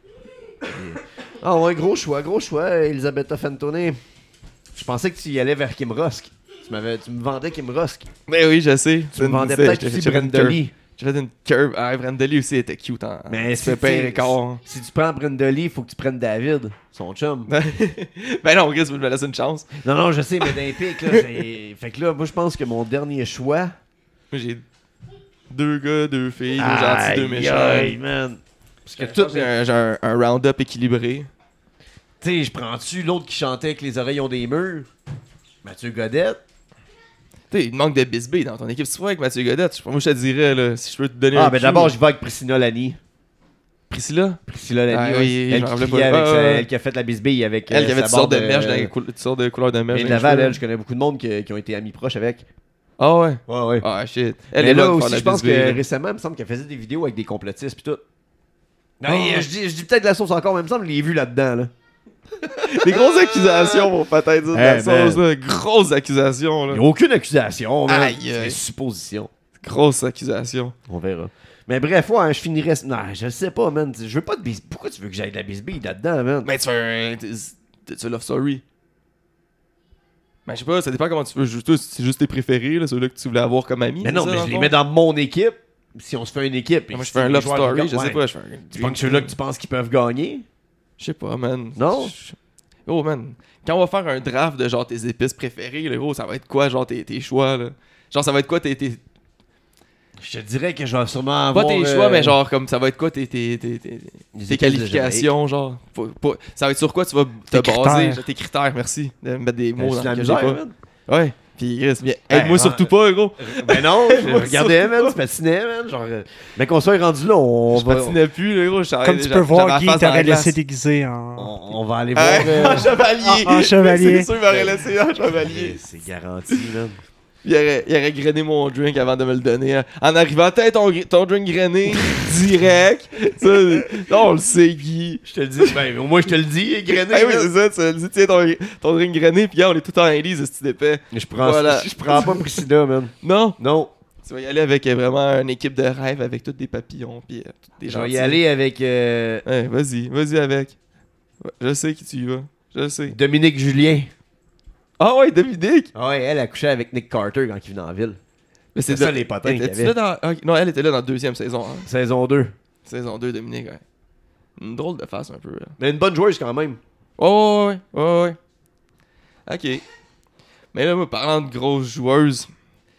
Ah ouais, gros choix, Elisabetta Fantoni. Je pensais que tu y allais vers Kim Rusk. Tu me vendais Kim Rusk. Mais oui, je sais. Tu me vendais peut-être aussi Brenda Lee. J'ai fait une curve. Ah, Brenda Lee aussi était cute. Mais c'est pas écart. Si tu prends Brenda Lee, il faut que tu prennes David, son chum. Ben non, Chris, je me laisse une chance. Non, je sais, mais d'un pic, là, fait que là, moi, je pense que mon dernier choix... Moi, j'ai 2 gars, 2 filles, 2 gentils, 2 méchants. Aïe, man. Parce que tout... J'ai un round-up équilibré. Tu sais, je prends-tu l'autre qui chantait avec les oreilles ont des murs? Mathieu Godette? Tu sais, il manque de Bisbee dans ton équipe. Si tu vois avec Mathieu Godette, moi, je te dirais, là, si je peux te donner un Ah, ben cue, d'abord, je vais avec Priscilla Lani. Priscilla? Priscilla Lani, Ah, oui, elle j'en qui rappelais criait pas. avec Ah, elle qui a fait la bisbille avec Elle qui avait sa toutes sortes de barbe, mèches, toutes sortes de couleurs de mèches. Et de dans les Laval, cheveux. elle, je connais beaucoup de monde qui ont été amis proches avec. Ah ouais? Ouais. Ah shit. Elle est est là bonne pour aussi, la je pense que Bisbee, là. récemment, il me semble qu'elle faisait des vidéos avec des complotistes pis tout. Non, Ah. je dis peut-être la sauce encore, mais il me semble que je l'ai vu là-dedans, là. Des grosses accusations pour peut-être dire de la Hey, sauce, là. Grosses accusations, Il là. n'y a aucune accusation, man. Aïe, C'est aïe. des suppositions. Grosses accusations. On verra. Mais bref, ouais, je finirais... Non, je sais pas, man. Je veux pas de bisbille. Pourquoi tu veux que j'aille de la bisbille là-dedans, man? Mais tu fais un. Tu love story. Ben, je sais pas, ça dépend comment tu veux. C'est juste tes préférés, là, ceux-là que tu voulais avoir comme amis. Mais non, c'est ça, mais dans je le les font? mets dans mon équipe. Si on se fait une équipe. et Moi, je si fais un les love joueurs story, qui je sais gagnent, pas. ouais. Je fais un. Tu penses que ceux-là que tu penses qu'ils peuvent gagner? Je sais pas, man. Non? Oh, man. Quand on va faire un draft de genre tes épices préférées, là, gros, ça va être quoi, genre tes choix, là? Genre, ça va être quoi tes. Je te dirais que je vais sûrement Pas avoir... tes choix, mais genre, comme ça va être quoi tes épices qualifications, genre. Ça va être sur quoi tu vas te Tes baser, critères. genre, tes critères, merci. De mettre des mots C'est dans la que j'ai misère, pas. man. Ouais. Puis, Chris, bien. Ouais, Aide-moi surtout pas, gros. Ben non, je Moi, regardais, man, tu patinais, man. Genre, mais qu'on soit rendu là, on Je va... patinais plus, là, gros. Comme tu peux voir, Guy t'aurait laissé déguisé en... On va aller voir... Un chevalier. En chevalier. C'est sûr, il m'aurait laissé un chevalier. C'est garanti, man. Il aurait grainé mon drink avant de me le donner. Hein. En arrivant, t'as ton drink grainé, direct. Ça, non, on le sait, Guy. Je te le dis, ben au moins je te le dis, Grenet. Ah oui, c'est ça, tu le dis, tiens, ton drink grainé, puis gars, on est tout en Élise, ce petit épais. Je prends, Voilà. je prends pas Priscilla, man. Non, Non. tu vas y aller avec vraiment une équipe de rêve avec tous des papillons, puis toutes des Je vais gentils. y aller avec Ouais, vas-y avec. Ouais, je sais qui tu y vas, je le sais. Dominique Julien. Ah ouais, Dominique! Ah ouais, elle a couché avec Nick Carter quand il venait en ville. Mais C'est ça les potins qu'il y Était-tu avait. là dans... Non, elle était là dans la 2e saison. Hein. Saison 2. Saison 2, Dominique, ouais. Une drôle de face un peu. Là. Mais une bonne joueuse quand même. Oh, ouais. Ok. Mais là, moi, parlant de grosses joueuses,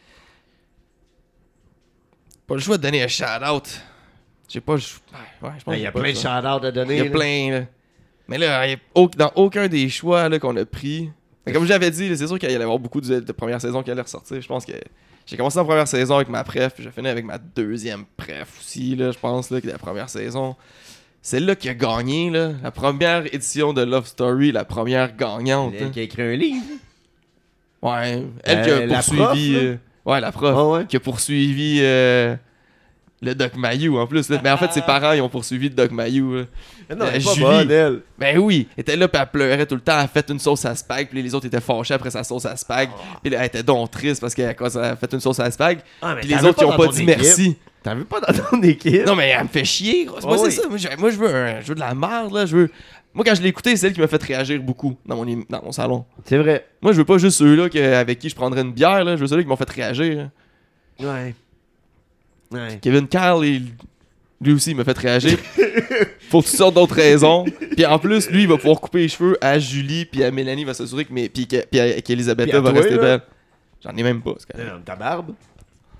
pas le choix de donner un shout-out. J'ai pas le choix. Ouais, je pense Il y a que j'ai pas plein le de choix. shout-outs à donner. Il y a là. plein, là. Mais là, dans aucun des choix là, qu'on a pris. Mais comme j'avais dit, là, c'est sûr qu'il allait y avoir beaucoup de première saison qui allait ressortir. Je pense que j'ai commencé en première saison avec ma pref, puis j'ai fini avec ma 2e pref aussi, là, je pense, là, que la première saison. Celle-là qui a gagné, là, la première édition de Love Story, la première gagnante. Elle qui a écrit un livre. Ouais, elle qui a la poursuivi. prof, là? Ouais, la prof. Ah ouais. Qui a poursuivi le Doc Mayou en plus. Là. Mais en fait, ses parents, ils ont poursuivi le Doc Mayou. Là. Mais non, elle est pas Julie. bonne, elle. Ben oui, elle était là, puis elle pleurait tout le temps. Elle a fait une sauce à spag, puis les autres étaient fâchés après sa sauce à spag. Puis là, elle était donc triste parce qu'elle a fait une sauce à spag. Ah, mais Puis t'en les veux autres, ils ont dans pas ton dit équipe. merci. T'en veux pas dans ton équipe? Non, mais elle me fait chier, gros. Moi, Ah c'est oui. ça. Moi, je veux de la merde, là. Moi, quand je l'ai écouté, c'est elle qui m'a fait réagir beaucoup dans mon salon. C'est vrai. Moi, je veux pas juste ceux-là avec qui je prendrais une bière, là. Je veux ceux-là qui m'ont fait réagir. Ouais. Ouais. Kevin Kyle, lui aussi, il m'a fait réagir. Pour toutes sortes d'autres raisons. Puis en plus, lui, il va pouvoir couper les cheveux à Julie, puis à Mélanie, il va s'assurer qu'Elisabetta Puis à va toi, rester là. belle. J'en ai même pas, c'est quand même. Ta barbe.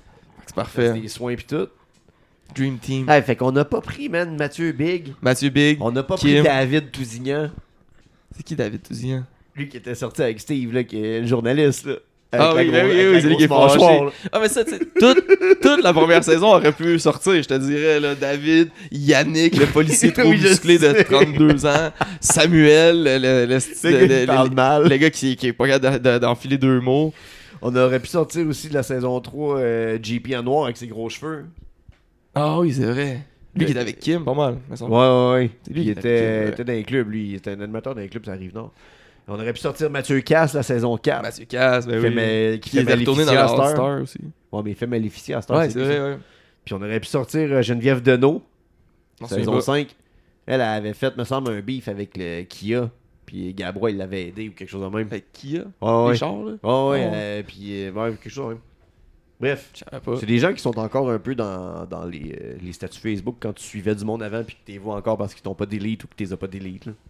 C'est parfait. Des soins pis tout. Dream Team. Hey, fait qu'on n'a pas pris, man, Mathieu Big. Mathieu Big. On n'a pas Kim. pris David Tousignan. C'est qui David Tousignan? Lui qui était sorti avec Steve, là, qui est le journaliste, là. Ah oui, Avec la oui, c'est lui qui est grosse fâché. mâchoire, là. Ah, mais ça, tu sais, toute la première saison aurait pu sortir, je te dirais, là. David, Yannick, le policier trop Oui, je musclé de sais. 32 ans, Samuel, Le gars qui parle mal. le gars qui est pas capable d'enfiler 2 mots. On aurait pu sortir aussi de la saison 3 JP en noir avec ses gros cheveux. Ah oui, c'est vrai. Lui qui était avec Kim, pas mal. me semble. Ouais. C'est lui Il qui était dans les clubs, lui. Il était un animateur dans les clubs, ça arrive nord. On aurait pu sortir Mathieu Casse la saison 4. Mathieu Casse, ben oui. Qui Qui fait était retourné dans Maléficia la à cette heure. All-Star aussi. Ouais, mais il fait Maléficia à cette heure. Ouais, c'est vrai, ouais. Puis on aurait pu sortir Geneviève Deneau, Non, saison 5. Elle avait fait, me semble, un beef avec le Kia. Puis Gabrois, il l'avait aidé ou quelque chose de même. Avec Kia, Ouais. les chars, là. Ouais, puis ouais, quelque chose de même. Bref. Je savais pas. C'est des gens qui sont encore un peu dans les statuts Facebook quand tu suivais du monde avant puis que tu les vois encore parce qu'ils t'ont pas delete ou que tu les as pas delete. Là.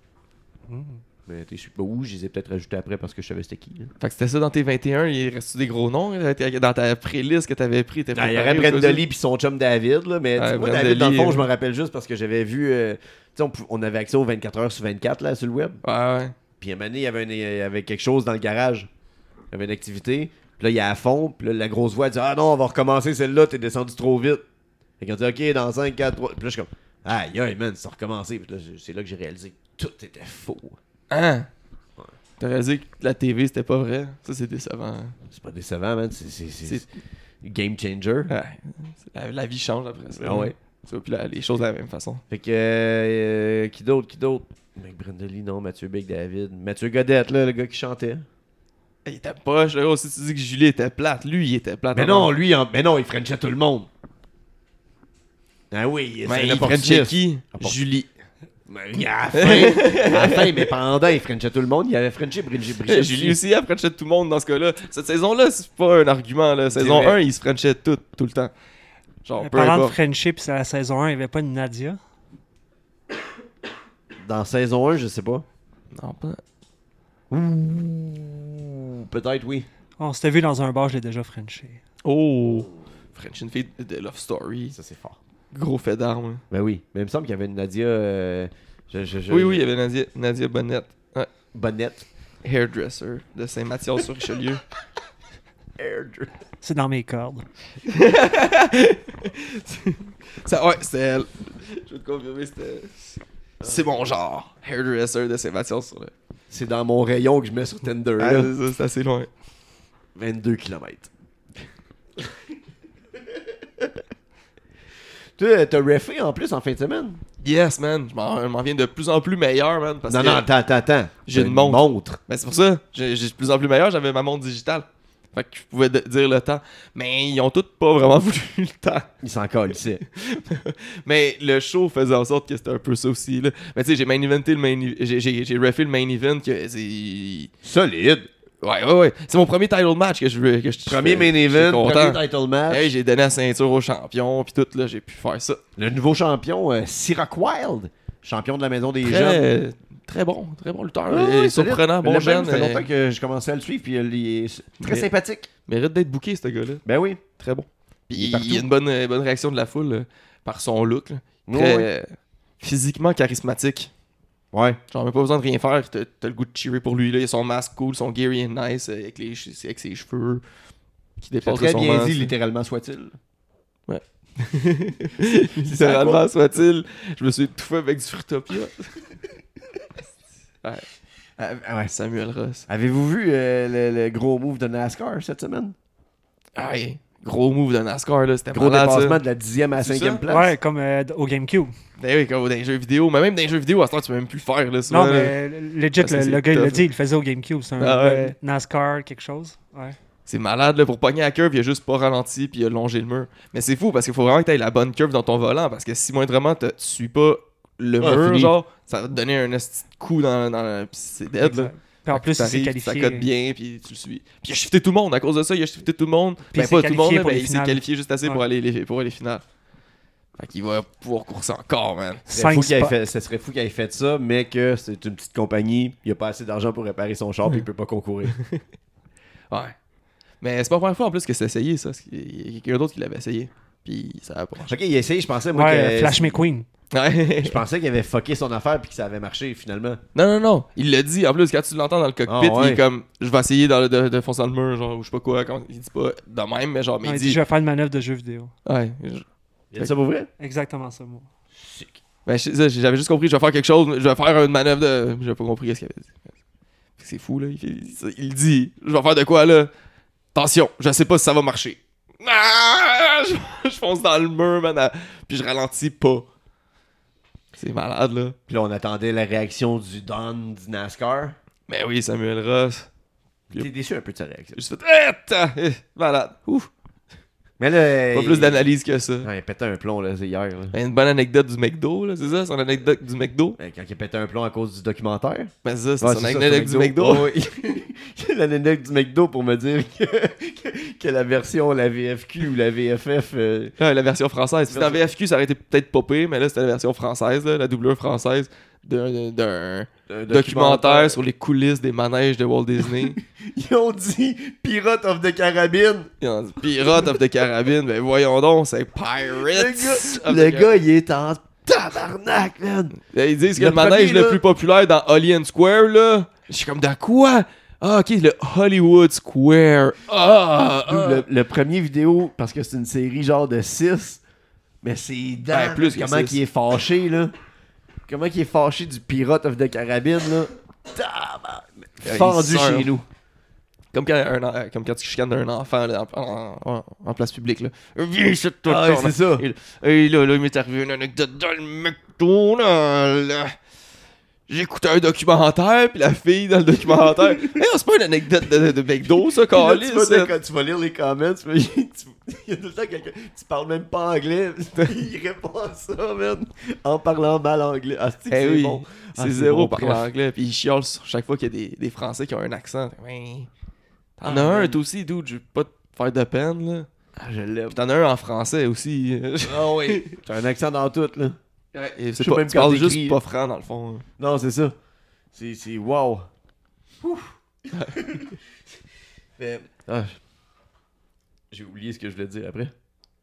Mais t'es super où, je les ai peut-être rajoutés après parce que je savais c'était qui. Là. Fait que c'était ça dans tes 21, il reste des gros noms là, dans ta playlist que t'avais pris. Il y aurait Brendoli puis son chum David, là, mais tu vois, David, dans le fond, je me rappelle juste parce que j'avais vu. Tu sais, on avait accès aux 24 heures sur 24 là, sur le web. Ouais. Puis à un moment donné, il y avait quelque chose dans le garage. Il y avait une activité. Puis là, il y a à fond. Puis là, la grosse voix dit ah non, on va recommencer celle-là, t'es descendu trop vite. Fait qu'on dit ok, dans 5, 4, 3. Puis là, je suis comme aïe, man, c'est recommencé. Puis là, c'est là que j'ai réalisé que tout était faux. Hein? T'as réalisé que la TV c'était pas vrai? Ça c'est décevant. C'est pas décevant, man. C'est game changer. Ouais. La vie change après ça. Ah ouais. Ça, puis les choses de la même façon. Fait que qui d'autre? Mec Brendoli, non, Mathieu Big, David. Mathieu Godette, là, le gars qui chantait. Il était poche, là. Si tu dis que Julie était plate, lui il était plate. Mais non, lui, mais non, il frenchait tout le monde. Ah oui, Mais c'est il n'importe frenchait qui? Apporte- Julie. Mais à la fin, mais pendant, il frenchait tout le monde. Il avait frenché Brigitte. Julie aussi, elle frenchait tout le monde dans ce cas-là. Cette saison-là, c'est pas un argument. Là. Saison vrai. 1, il se frenchait tout le temps. Genre, peu Parlant de importe. friendship, c'est la saison 1, il n'y avait pas une Nadia. Dans saison 1, je sais pas. Non, pas. Ouh, peut-être oui. On s'était vu dans un bar, je l'ai déjà frenché. Oh! French une fille de Love Story. Ça, c'est fort. Gros fait d'armes. Ben oui. Mais il me semble qu'il y avait une Nadia. Oui, il y avait Nadia Bonnette. Ouais. Bonnette. Hairdresser de Saint-Mathias-sur-Richelieu. C'est dans mes cordes. Ça, ouais, c'était elle. Je veux te confirmer, c'était. C'est mon genre. Hairdresser de Saint-Mathias-sur-le. C'est dans mon rayon que je mets sur Tinder. Ah, Là. c'est assez loin. 22 km. Toi, t'as refé en plus en fin de semaine? Yes, man. Je m'en viens de plus en plus meilleur, man. Parce Non, que non, attends. j'ai T'as une montre. Ben, c'est pour ça. J'ai de plus en plus meilleur. J'avais ma montre digitale. Fait que je pouvais dire le temps. Mais ils ont tous pas vraiment voulu le temps. Il s'en colle, ici. Mais le show faisait en sorte que c'était un peu ça aussi. Là. Mais tu sais, j'ai main eventé j'ai refait le main event. Que c'est... Solide. Ouais. C'est mon premier title match que je Premier main je suis event, content. premier title match. Hey, j'ai donné la ceinture au champion. Puis tout, là, j'ai pu faire ça. Le nouveau champion, Cyrac Wild. Champion de la maison des jeunes. Très bon lutteur. Ouais, surprenant, bon le jeune. Ça fait longtemps que je commençais à le suivre, puis il est très Mais- sympathique. Mérite d'être booké, ce gars-là. Ben oui. Très bon. Puis Il est partout. il y a une bonne réaction de la foule par son look. Là. Ouais, Très ouais. physiquement charismatique. Ouais. Genre, même pas besoin de rien faire. T'as le goût de cheerer pour lui. Là. Il a son masque cool, son Gary and Nice avec ses cheveux qui C'est dépassent de très son bien masque. dit, littéralement soit-il. Littéralement, soit-il. Je me suis étouffé avec du Fruitopia. Ouais. Samuel Ross. Avez-vous vu le gros move de NASCAR cette semaine? Ouais. Gros move de NASCAR, là. C'était Gros malade, ça. dépassement de la 10e à la C'est 5e ça? place. Ouais, comme au GameCube. Ben oui, comme dans les jeux vidéo. Mais même dans les jeux vidéo, à ce temps, tu peux même plus le faire. Là, souvent, Non, là. mais legit, Parce que le c'est gars, il l'a tough, dit, il le faisait au GameCube. C'est un Ah ouais. NASCAR, quelque chose. Ouais. C'est malade, là, pour pogner la curve, il a juste pas ralenti puis il a longé le mur. Mais c'est fou parce qu'il faut vraiment que tu aies la bonne curve dans ton volant parce que si moindrement tu suis pas le mur, fini. genre, ça va te donner un esti de coup dans pis c'est dead, là. Exact. Puis en plus, il s'est T'arrives, qualifié. Ça cote bien, puis tu le suis. Puis il a shifté tout le monde à cause de ça, il a shifté tout le monde. Puis Ben il s'est pas tout le monde, qualifié là, pour mais les il s'est finales. qualifié juste assez pour Ouais. aller finales. Fait qu'il va pouvoir courser encore, man. Ce serait fou 5 qu'il ait spots. fait- Ce serait fou qu'il ait fait ça, mais que c'est une petite compagnie, il a pas assez d'argent pour réparer son char, puis il peut pas concourir. Ouais. Mais c'est pas la première fois en plus que c'est essayé, ça. Il y a quelqu'un d'autre qui l'avait essayé. Puis ça a pas marché. Ok, il a essayé, je pensais, moi, Ouais, que. Flash McQueen. Ouais. Je pensais qu'il avait fucké son affaire puis que ça avait marché finalement. Non. Il l'a dit. En plus, quand tu l'entends dans le cockpit, Ah, ouais. il est comme je vais essayer de foncer dans le mur, genre, ou je sais pas quoi. Il dit pas de même, mais genre, mais Il il dit dit. je vais faire une manœuvre de jeu vidéo. Ouais. Il a dit ça pour vrai? Exactement ça, moi. Sick. Ben, j'avais juste compris, je vais faire quelque chose, je vais faire une manœuvre de. J'avais pas compris ce qu'il avait dit. C'est fou, là. Il dit, je vais faire de quoi, là? Attention, je sais pas si ça va marcher. Ah! Je fonce dans le mur, man. Puis je ralentis pas. C'est malade, là. Puis là, on attendait la réaction du Don du NASCAR. Mais oui, Samuel Ross. T'es déçu un peu de sa réaction. J'ai juste fait, malade. Ouf. Mais là. Pas plus d'analyse que ça. Ouais, il a pété un plomb, là, c'est hier. Là. Ben, une bonne anecdote du McDo, là, c'est ça? Son anecdote du McDo? Quand il a pété un plomb à cause du documentaire. Ben, c'est ça, c'est Ouais, son c'est ça, anecdote du McDo. Oh, oui. L'anecdote du McDo pour me dire que la version, la VFQ ou la VFF. Ouais, la version française. Si c'était en VFQ, ça aurait été peut-être popé, mais là, c'était la version française, là, la doublure française d'un documentaire sur les coulisses des manèges de Walt Disney. Ils ont dit Pirate of the Caribbean. Ils ont dit Pirate of the Caribbean. Ben voyons donc, c'est Pirates. Le gars, il est en tabarnak, man. Ils disent que Le le manège premier, le là. plus populaire dans Hollywood Square, là. Je suis comme, dans quoi? Ah, ok, le Hollywood Square. Le premier vidéo, parce que c'est une série genre de 6, mais c'est dans Ben, plus que comment 6. qu'il est fâché, là. Comment qu'il est fâché du Pirate of the Caribbean, là. Tabarnak. Il Fendu sort. chez nous. Comme quand tu chicanes un enfant là, en place publique. Là. Viens ici, toi, Ah, toi, ouais, c'est ça. Et là, il m'est arrivé une anecdote dans le McDonald's. J'écoutais un documentaire, puis la fille dans le documentaire. Hey, c'est pas une anecdote de McDo, ça, Puis là, câlisse. quand tu vas lire les comments, il y a tout le temps quelqu'un. Tu parles même pas anglais. Il répond à ça, man. En parlant mal anglais. Ah, c'est Eh oui, bon. c'est Ah, zéro bon, parler bref. anglais. Puis il chiale sur chaque fois qu'il y a des Français qui ont un accent. Ouais. T'en Ah, as un, man. toi aussi, dude. Je veux pas te faire de peine, là. Ah, je l'aime. Puis t'en as un en français aussi. Ah oui. T'as un accent dans tout, là. Et Je c'est sais pas, même tu quand parles t'écris. juste pas franc, dans le fond. Non, c'est ça. C'est wow. Mais, ah, j'ai oublié ce que je voulais dire après.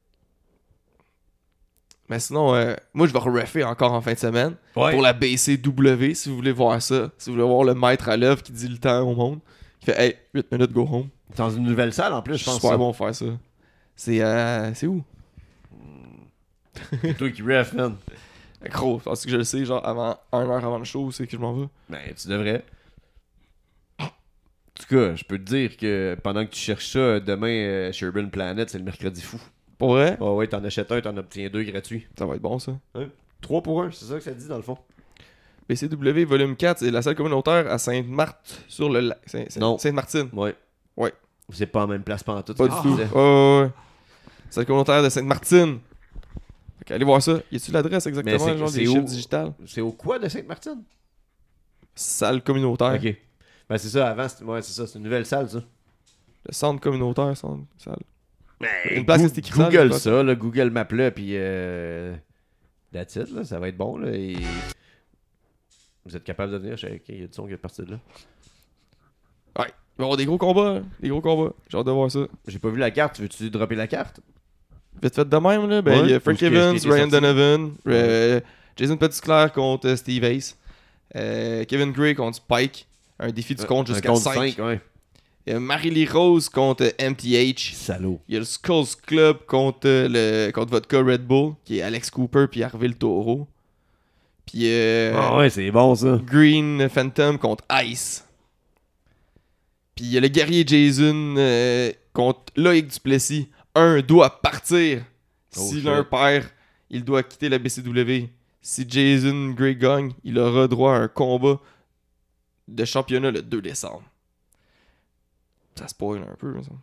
Mais sinon, moi, je vais reffer encore en fin de semaine. Ouais. Pour la BCW, si vous voulez voir ça. Si vous voulez voir le maître à l'œuvre qui dit le temps au monde. Il fait, hey, 8 minutes, go home. Dans une nouvelle salle en plus, je Je pense. suis super ça. bon faire ça. C'est où? C'est toi qui ref, man. Gros, parce que je le sais, genre, avant 1 heure avant le show, c'est que je m'en vais. Ben, tu devrais. En tout cas, je peux te dire que pendant que tu cherches ça, demain, chez Urban Planet, c'est le mercredi fou. Pour vrai? Ah ouais, t'en achètes un, t'en obtiens 2 gratuits. Ça va être bon, ça. 3 pour 1, c'est ça que ça dit dans le fond. BCW volume 4, c'est la salle communautaire à Sainte-Marthe sur le lac. Non. Sainte-Martine. Ouais. Ouais. C'est pas en même place pantoute. Pas c'est du ce tout. que je disais. Ouais. Salle communautaire de Sainte-Martine. Fait qu'allez voir ça. Y a-tu l'adresse exactement, Mais c'est- genre c'est des où? chiffres digitales? C'est au quoi de Sainte-Martine? Salle communautaire. Ok. Ben c'est ça, avant, ouais, c'est ça, c'est une nouvelle salle, ça. Le centre communautaire, salle. Ben, Une place, c'est écrit ça, Google je ça, là, Google Map là, puis that's it, là, ça va être bon, là, et... Vous êtes capable de venir? Ok, il y a du son qui est parti de là. Ouais. Il va y avoir des gros combats. Hein. Des gros combats. J'ai hâte de voir ça. J'ai pas vu la carte, veux-tu dropper la carte? Vite fait de même, là. Ben, il Ouais, y a Frank ou ce qui Evans, était Ryan sorti. Donovan, Jason Petitclerc contre Steve Ace, Kevin Gray contre Spike. Un défi du compte jusqu'à 5. ouais. Il y a Marie-Lee Rose contre MTH. Salaud. Il y a le Skulls Club contre Vodka Red Bull, qui est Alex Cooper puis Harville Taureau. Puis Ah ouais, c'est bon, ça. Green Phantom contre Ice. Puis il y a le guerrier Jason contre Loïc Duplessis. Un doit partir. Oh, Si shit. l'un perd, il doit quitter la BCW. Si Jason Gray gagne, il aura droit à un combat de championnat le 2 décembre. Ça spoil un peu, ça.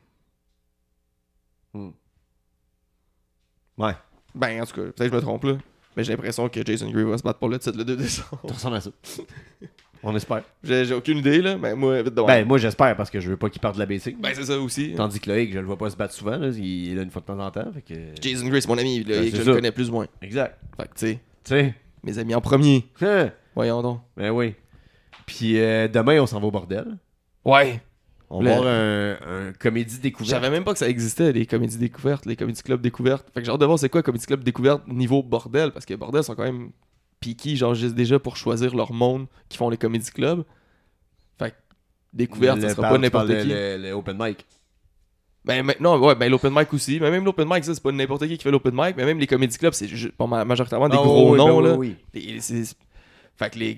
Ouais. Ben, en tout cas, peut-être que je me trompe là. Mais j'ai l'impression que Jason Gray va se battre pour le titre le 2 décembre. Ça ressemble à ça. On espère. J'ai aucune idée, là. Mais moi, vite de voir. Ben, moi, j'espère, parce que je veux pas qu'il parte de la BC. Ben, c'est ça aussi. Tandis que Loïc, je le vois pas se battre souvent, là. Il est là une fois de temps en temps, fait que... Jason Gray, c'est mon ami, là, Ben, et c'est que je ça. le connais plus ou moins. Exact. Fait que, tu sais, Tu sais. mes amis en premier. Hein. Voyons donc. Ben oui. Puis demain, on s'en va au bordel. Ouais. On va voir un comédie Je découverte. savais même pas que ça existait, les comédies découvertes, les comédies clubs découvertes. Fait que j'ai hâte de voir c'est quoi comédie club découverte niveau bordel, parce que bordel sont quand même piqués, genre juste déjà pour choisir leur monde qui font les comédie clubs. Fait que découverte, ça sera pas n'importe qui. Le open mic. Ben non, ouais, ben l'open mic aussi. Mais même l'open mic, ça, c'est pas n'importe qui fait l'open mic, mais même les comédie clubs, c'est majoritairement des gros noms, là. Oui. Fait que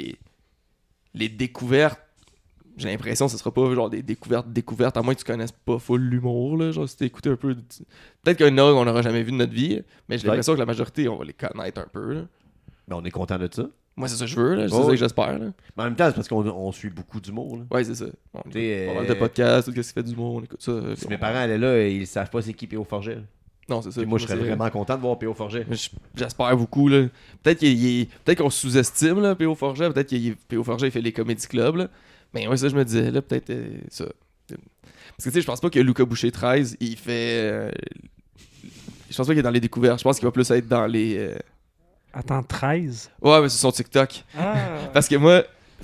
les découvertes, j'ai l'impression que ce sera pas genre des découvertes, à moins que tu connaisses pas full l'humour, là. Genre, si t'as écouté un peu. Peut-être qu'il y en a qu'on n'aura jamais vu de notre vie, mais j'ai l'impression que la majorité, on va les connaître un peu, là. Ben, on est content de ça. Moi, c'est ça que je veux, là. C'est Oh, ça que oui. j'espère, là. Mais en même temps, c'est parce qu'on suit beaucoup d'humour. Là. Ouais, c'est ça. On écoute T'sais, pas mal de podcasts, tout ce qui fait d'humour, on écoute ça. Si mes parents allaient là, ils savent pas c'est qui P.O. Forget. Non, c'est ça. Puis moi, je serais c'est- vraiment content de voir P.O. Forget. J'espère beaucoup, là. Peut-être qu'on sous-estime, là, P.O. Forget. Peut-être que P.O. Forget, il fait les comédie clubs, là. Mais ouais, ça, je me disais, là, peut-être ça. Parce que, tu sais, je pense pas que Lucas Boucher 13, il fait... Je pense pas qu'il est dans les découvertes. Je pense qu'il va plus être dans les... Attends, 13? Ouais, mais c'est son TikTok. Ah! Parce que moi...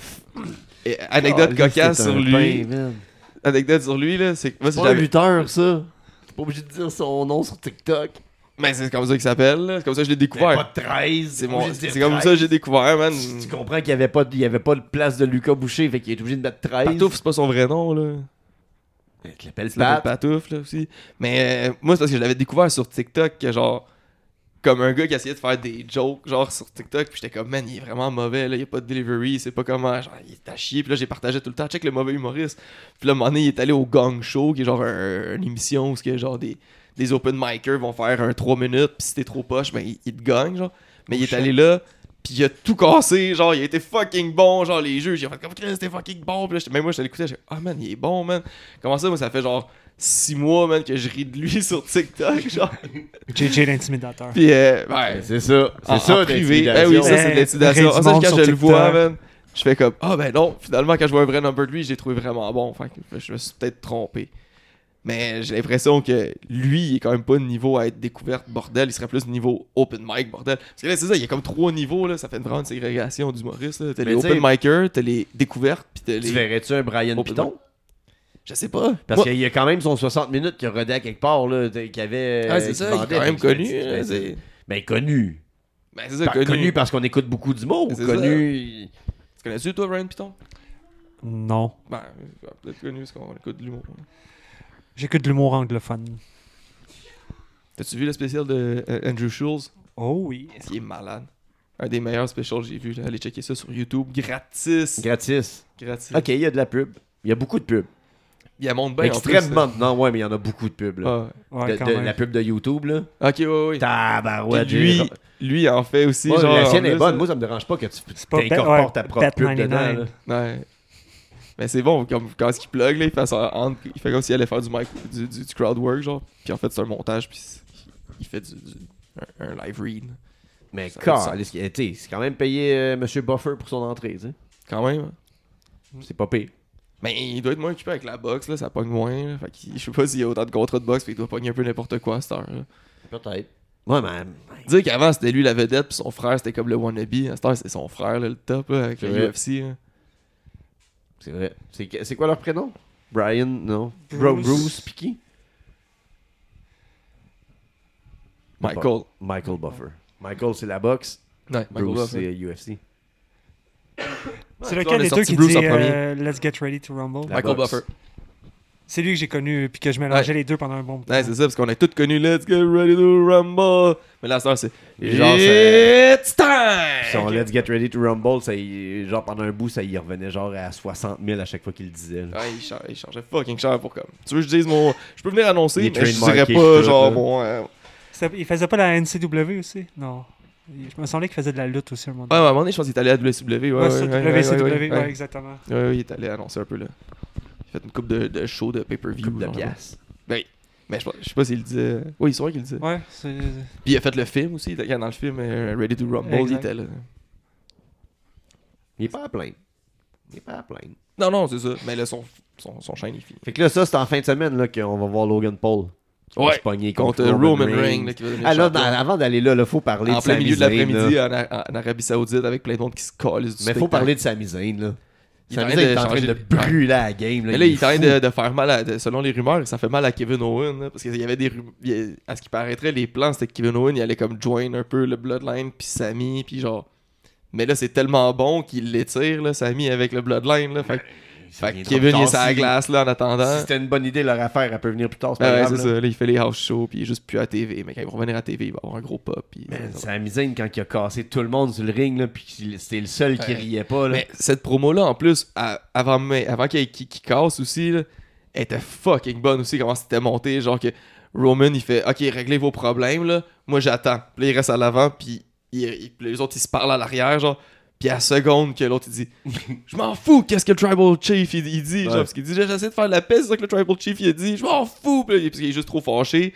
Anecdote Ah, cocasse c'est sur un lui. pain, man. Anecdote sur lui, là, c'est que moi, C'est si pas un j'avais... lutteur, ça. T'es pas obligé de dire son nom sur TikTok. Mais c'est comme ça qu'il s'appelle, là. C'est comme ça que je l'ai découvert. Pas de 13. C'est comme ça que j'ai découvert, man. Tu comprends qu'il y avait pas de place de Lucas Boucher, fait qu'il est obligé de mettre 13. Patouf, c'est pas son vrai nom, là. Tu l'appelles Il l'appelle Pat. Patouf, là, aussi. Mais moi, c'est parce que je l'avais découvert sur TikTok, que genre... Comme un gars qui essayait de faire des jokes, genre, sur TikTok, puis j'étais comme, man, il est vraiment mauvais, là, il y a pas de delivery, il sait pas comment, genre, il est à chier, puis là, j'ai partagé tout le temps, check le mauvais humoriste. Puis là, à un moment donné, il est allé au Gang Show, qui est genre une émission où genre des open micers vont faire un 3 minutes, puis si t'es trop poche, ben, il te gagne, genre. Mais il est allé là, puis il a tout cassé, genre, il a été fucking bon, genre, les juges, il a fait comme, c'était fucking bon, puis là, même moi, je l'écoutais, j'ai ah, man, il est bon, man. Comment ça, moi, ça fait genre 6 mois, man, que je ris de lui sur TikTok, genre. JJ l'intimidateur. Puis, ouais, C'est ça. C'est en ça, privé. l'intimidation. Oui, ça, c'est de l'intimidation. Ray Ah, ça, Dumont quand sur je le vois, TikTok. man, je fais comme, ah, ben non, finalement, quand je vois un vrai number de lui, j'ai trouvé vraiment bon. Fait que je me suis peut-être trompé. Mais j'ai l'impression que lui, il est quand même pas de niveau à être découverte, bordel. Il serait plus niveau open mic, bordel. Parce que là, c'est ça, il y a comme 3 niveaux, là. Ça fait vraiment une ségrégation d'humoristes, là. T'as Mais les t'sais- open micers, t'as les découvertes, pis t'as Tu les. verrais-tu un Brian Open Piton? Je sais pas. Parce Moi- qu'il y a quand même son 60 minutes qui a rodé à quelque part, là, qui avait. Ah, c'est qui ça, il est vendait, quand même puis connu. ben, là, c'est- c'est- Ben, connu. Ben, c'est ça, Connu parce qu'on écoute beaucoup d'humour. C'est Connu. Tu connais-tu, toi, Ryan Piton? Non. Ben, peut-être connu parce qu'on écoute de l'humour. J'écoute de l'humour anglophone. T'as-tu vu le spécial de Andrew Schulz? Oh oui. Il est malade. Un des meilleurs specials que j'ai vu. Là. Allez checker ça sur YouTube. Gratis. Gratis. Gratis. Ok, il y a de la pub. Il y a beaucoup de pubs. Il monte bien. Extrêmement. Non, ouais, mais il y en a beaucoup de pubs. Là. Ouais, quand même. La pub de YouTube, là. Ok, ouais. Tabarouette. Lui en fait aussi. Moi, genre, la sienne en est plus, bonne. Moi, ça me dérange pas que tu pas incorpores ouais, ta propre pub dedans. 99. Là. Ouais. Mais c'est bon, comme quand il plug, là, il fait comme s'il allait faire du crowd work, genre. Puis en fait, c'est un montage, puis il fait un live read. Mais Ça car, a du c'est quand même payé Monsieur Buffer pour son entrée, tu sais. Quand même. C'est pas pire. Mais il doit être moins occupé avec la boxe, là, ça pogne moins. Là. Fait que je sais pas s'il y a autant de contrats de boxe, puis il doit pogner un peu n'importe quoi à cette heure. Là. Peut-être. Ouais, mais. Dire qu'avant c'était lui la vedette, puis son frère c'était comme le wannabe. À cette heure, c'est son frère, là, le top, là, avec C'est le vrai. UFC. Là. C'est vrai. C'est quoi leur prénom? Brian, non. Bruce. Pis qui? Michael. Michael Buffer. Michael, c'est la boxe. Ouais, Michael Bruce, Buffer. c'est UFC. C'est on lequel est des deux sorti qui Bruce dit en premier. Let's get ready to rumble? La Michael boxe. Buffer. C'est lui que j'ai connu puis que je mélangeais les deux pendant un bon bout. Ouais, c'est ça, parce qu'on a tous connu Let's Get Ready to Rumble. Mais là, c'est Genre, It's Son time! Let's Get Ready to Rumble, genre pendant un bout, ça y revenait genre à 60 000 à chaque fois qu'il le disait. là. Ouais, il changeait fucking cher pour comme. Tu veux que je dise mon. Je peux venir annoncer, Il est mais je trademarké dirais pas tout, genre là. mon. Il faisait pas la NCW aussi? Non. Je me semblait qu'il faisait de la lutte aussi à un moment Ouais, donné. à un moment donné, je pense qu'il est allé à WCW. Ouais, c'est WCW, ouais, ouais, exactement. Ouais, il est allé annoncer un peu là. Il a fait une coupe de show de pay-per-view. Coupe de genre. pièces. Mais je sais pas s'il le disait. Oui, c'est vrai qu'il le disait. Ouais, c'est... Puis il a fait le film aussi. Il était dans le film Ready to Rumble, il Exact. était là. Il est pas à plaindre. Il est pas à plaindre. Non, c'est ça. Mais là, son chaîne est fini. Fait que là, ça, c'est en fin de semaine là, qu'on va voir Logan Paul. Qui va Ouais, se pogner contre Roman Reigns. Là, qui va devenir Ah là, champion. avant d'aller là, faut parler En de plein Sami milieu de Zayn, l'après-midi là. en Arabie Saoudite avec plein de monde qui se calisse du Mais faut spectacle. parler de Sami Zayn, là. il est en Sami train Zayn de est en train changer de brûler la game. Là, Mais là, il est en train fou. de faire mal, selon les rumeurs, ça fait mal à Kevin Owen. Là, parce qu'il y avait des à ce qui paraîtrait, les plans, c'était que Kevin Owen, il allait comme join un peu le Bloodline, puis Sami, puis genre. Mais là, c'est tellement bon qu'il l'étire, là, Sami, avec le Bloodline. Là, fait que Kevin, il est sur la glace, là, en attendant. Si c'était une bonne idée, leur affaire, elle peut venir plus tard. C'est Ah pas ouais, grave. c'est là. ça. Là, il fait les house shows, puis il est juste plus à TV. Mais quand il va revenir à TV, il va avoir un gros pop. Puis Man, Sami Zayn, quand il a cassé tout le monde sur le ring, là, puis c'était le seul qui riait pas. Là. Mais cette promo-là, en plus, avant qu'il casse aussi, là, elle était fucking bonne aussi, comment c'était monté. Genre que Roman, il fait OK, réglez vos problèmes, là. Moi, j'attends. Puis là, il reste à l'avant, puis les autres, ils se parlent à l'arrière, genre. Puis à la seconde que l'autre, il dit Je m'en fous, qu'est-ce que le Tribal Chief, il dit. Genre, parce qu'il dit J'essaie de faire la paix, c'est ça que le Tribal Chief, il a dit. Je m'en fous. Puis là, parce qu'il est juste trop fâché.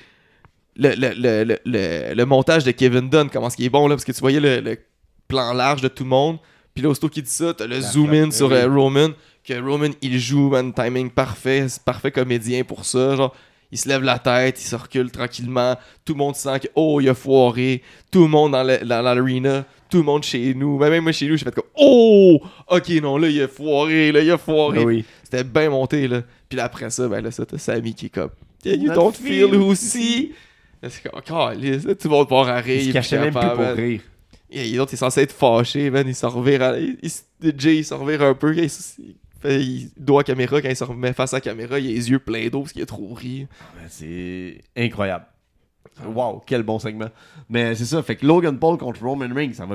Le montage de Kevin Dunn, comment est-ce qu'il est bon, là, parce que tu voyais le plan large de tout le monde. Puis là, aussitôt qu'il dit ça, t'as le zoom in sur Roman, que Roman, il joue, man, timing parfait, c'est parfait comédien pour ça, genre, il se lève la tête, il se recule tranquillement, tout le monde sent que, oh, il a foiré, tout le monde dans l'arena, tout le monde chez nous, même moi chez nous, j'ai fait comme, oh, ok, non, là, il a foiré, Ah oui. c'était bien monté, là, puis là, après ça, ben là, ça, t'as Sami qui est comme, yeah, you Not don't feel feel who-see, là, c'est comme, calisse, là, tout le monde part à rire, Il se est cachait même plus capable, pour man. rire. Et l'autre, il est censé être fâché, man. Il s'en revire. Jay, il s'en revire un peu. Il doit à la caméra. Quand il se remet face à la caméra, il a les yeux pleins d'eau parce qu'il a trop ri. C'est incroyable. Wow, quel bon segment. Mais c'est ça, fait que Logan Paul contre Roman Reigns, ça va.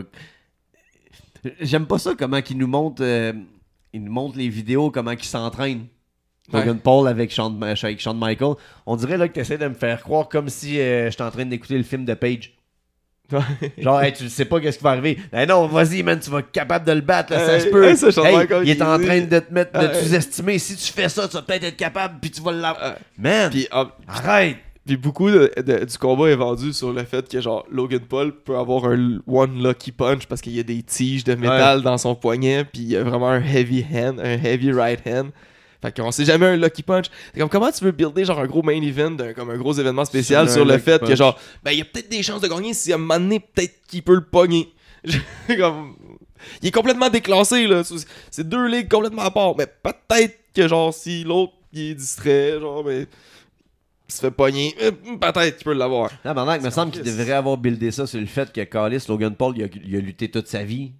J'aime pas ça, comment qu'il nous montre. Il nous montre les vidéos, comment qu'il s'entraîne. Logan Paul avec Shawn Michael. On dirait là que tu essaies de me faire croire comme si j'étais en train d'écouter le film de Page. Genre, hey, tu sais pas qu'est-ce qui va arriver. Hey, non, vas-y, man, tu vas être capable de le battre, là, ça se peut. hey, ça, Shawn Hey, Michaels, il est en dit- train de te mettre, de Ouais. te sous-estimer. Si tu fais ça, tu vas peut-être être capable, puis tu vas l'avoir. Ouais. Man, Puis, arrête. puis beaucoup du combat est vendu sur le fait que genre Logan Paul peut avoir un one lucky punch parce qu'il y a des tiges de métal dans son poignet. Puis il y a vraiment un heavy hand, un heavy right hand. Fait qu'on sait jamais un lucky punch. C'est comme comment tu veux builder genre un gros main event, comme un gros événement spécial Sur sur un le lucky fait punch. que genre, ben il y a peut-être des chances de gagner si à un moment donné, peut-être qu'il peut le pogner. Comme, il est complètement déclassé là. C'est deux ligues complètement à part. Mais peut-être que genre si l'autre il est distrait, genre, mais il se fait pogner, peut-être qu'il peut l'avoir. Non, mais il me semble qu'il devrait avoir buildé ça sur le fait que Callis, Logan Paul, il a lutté toute sa vie.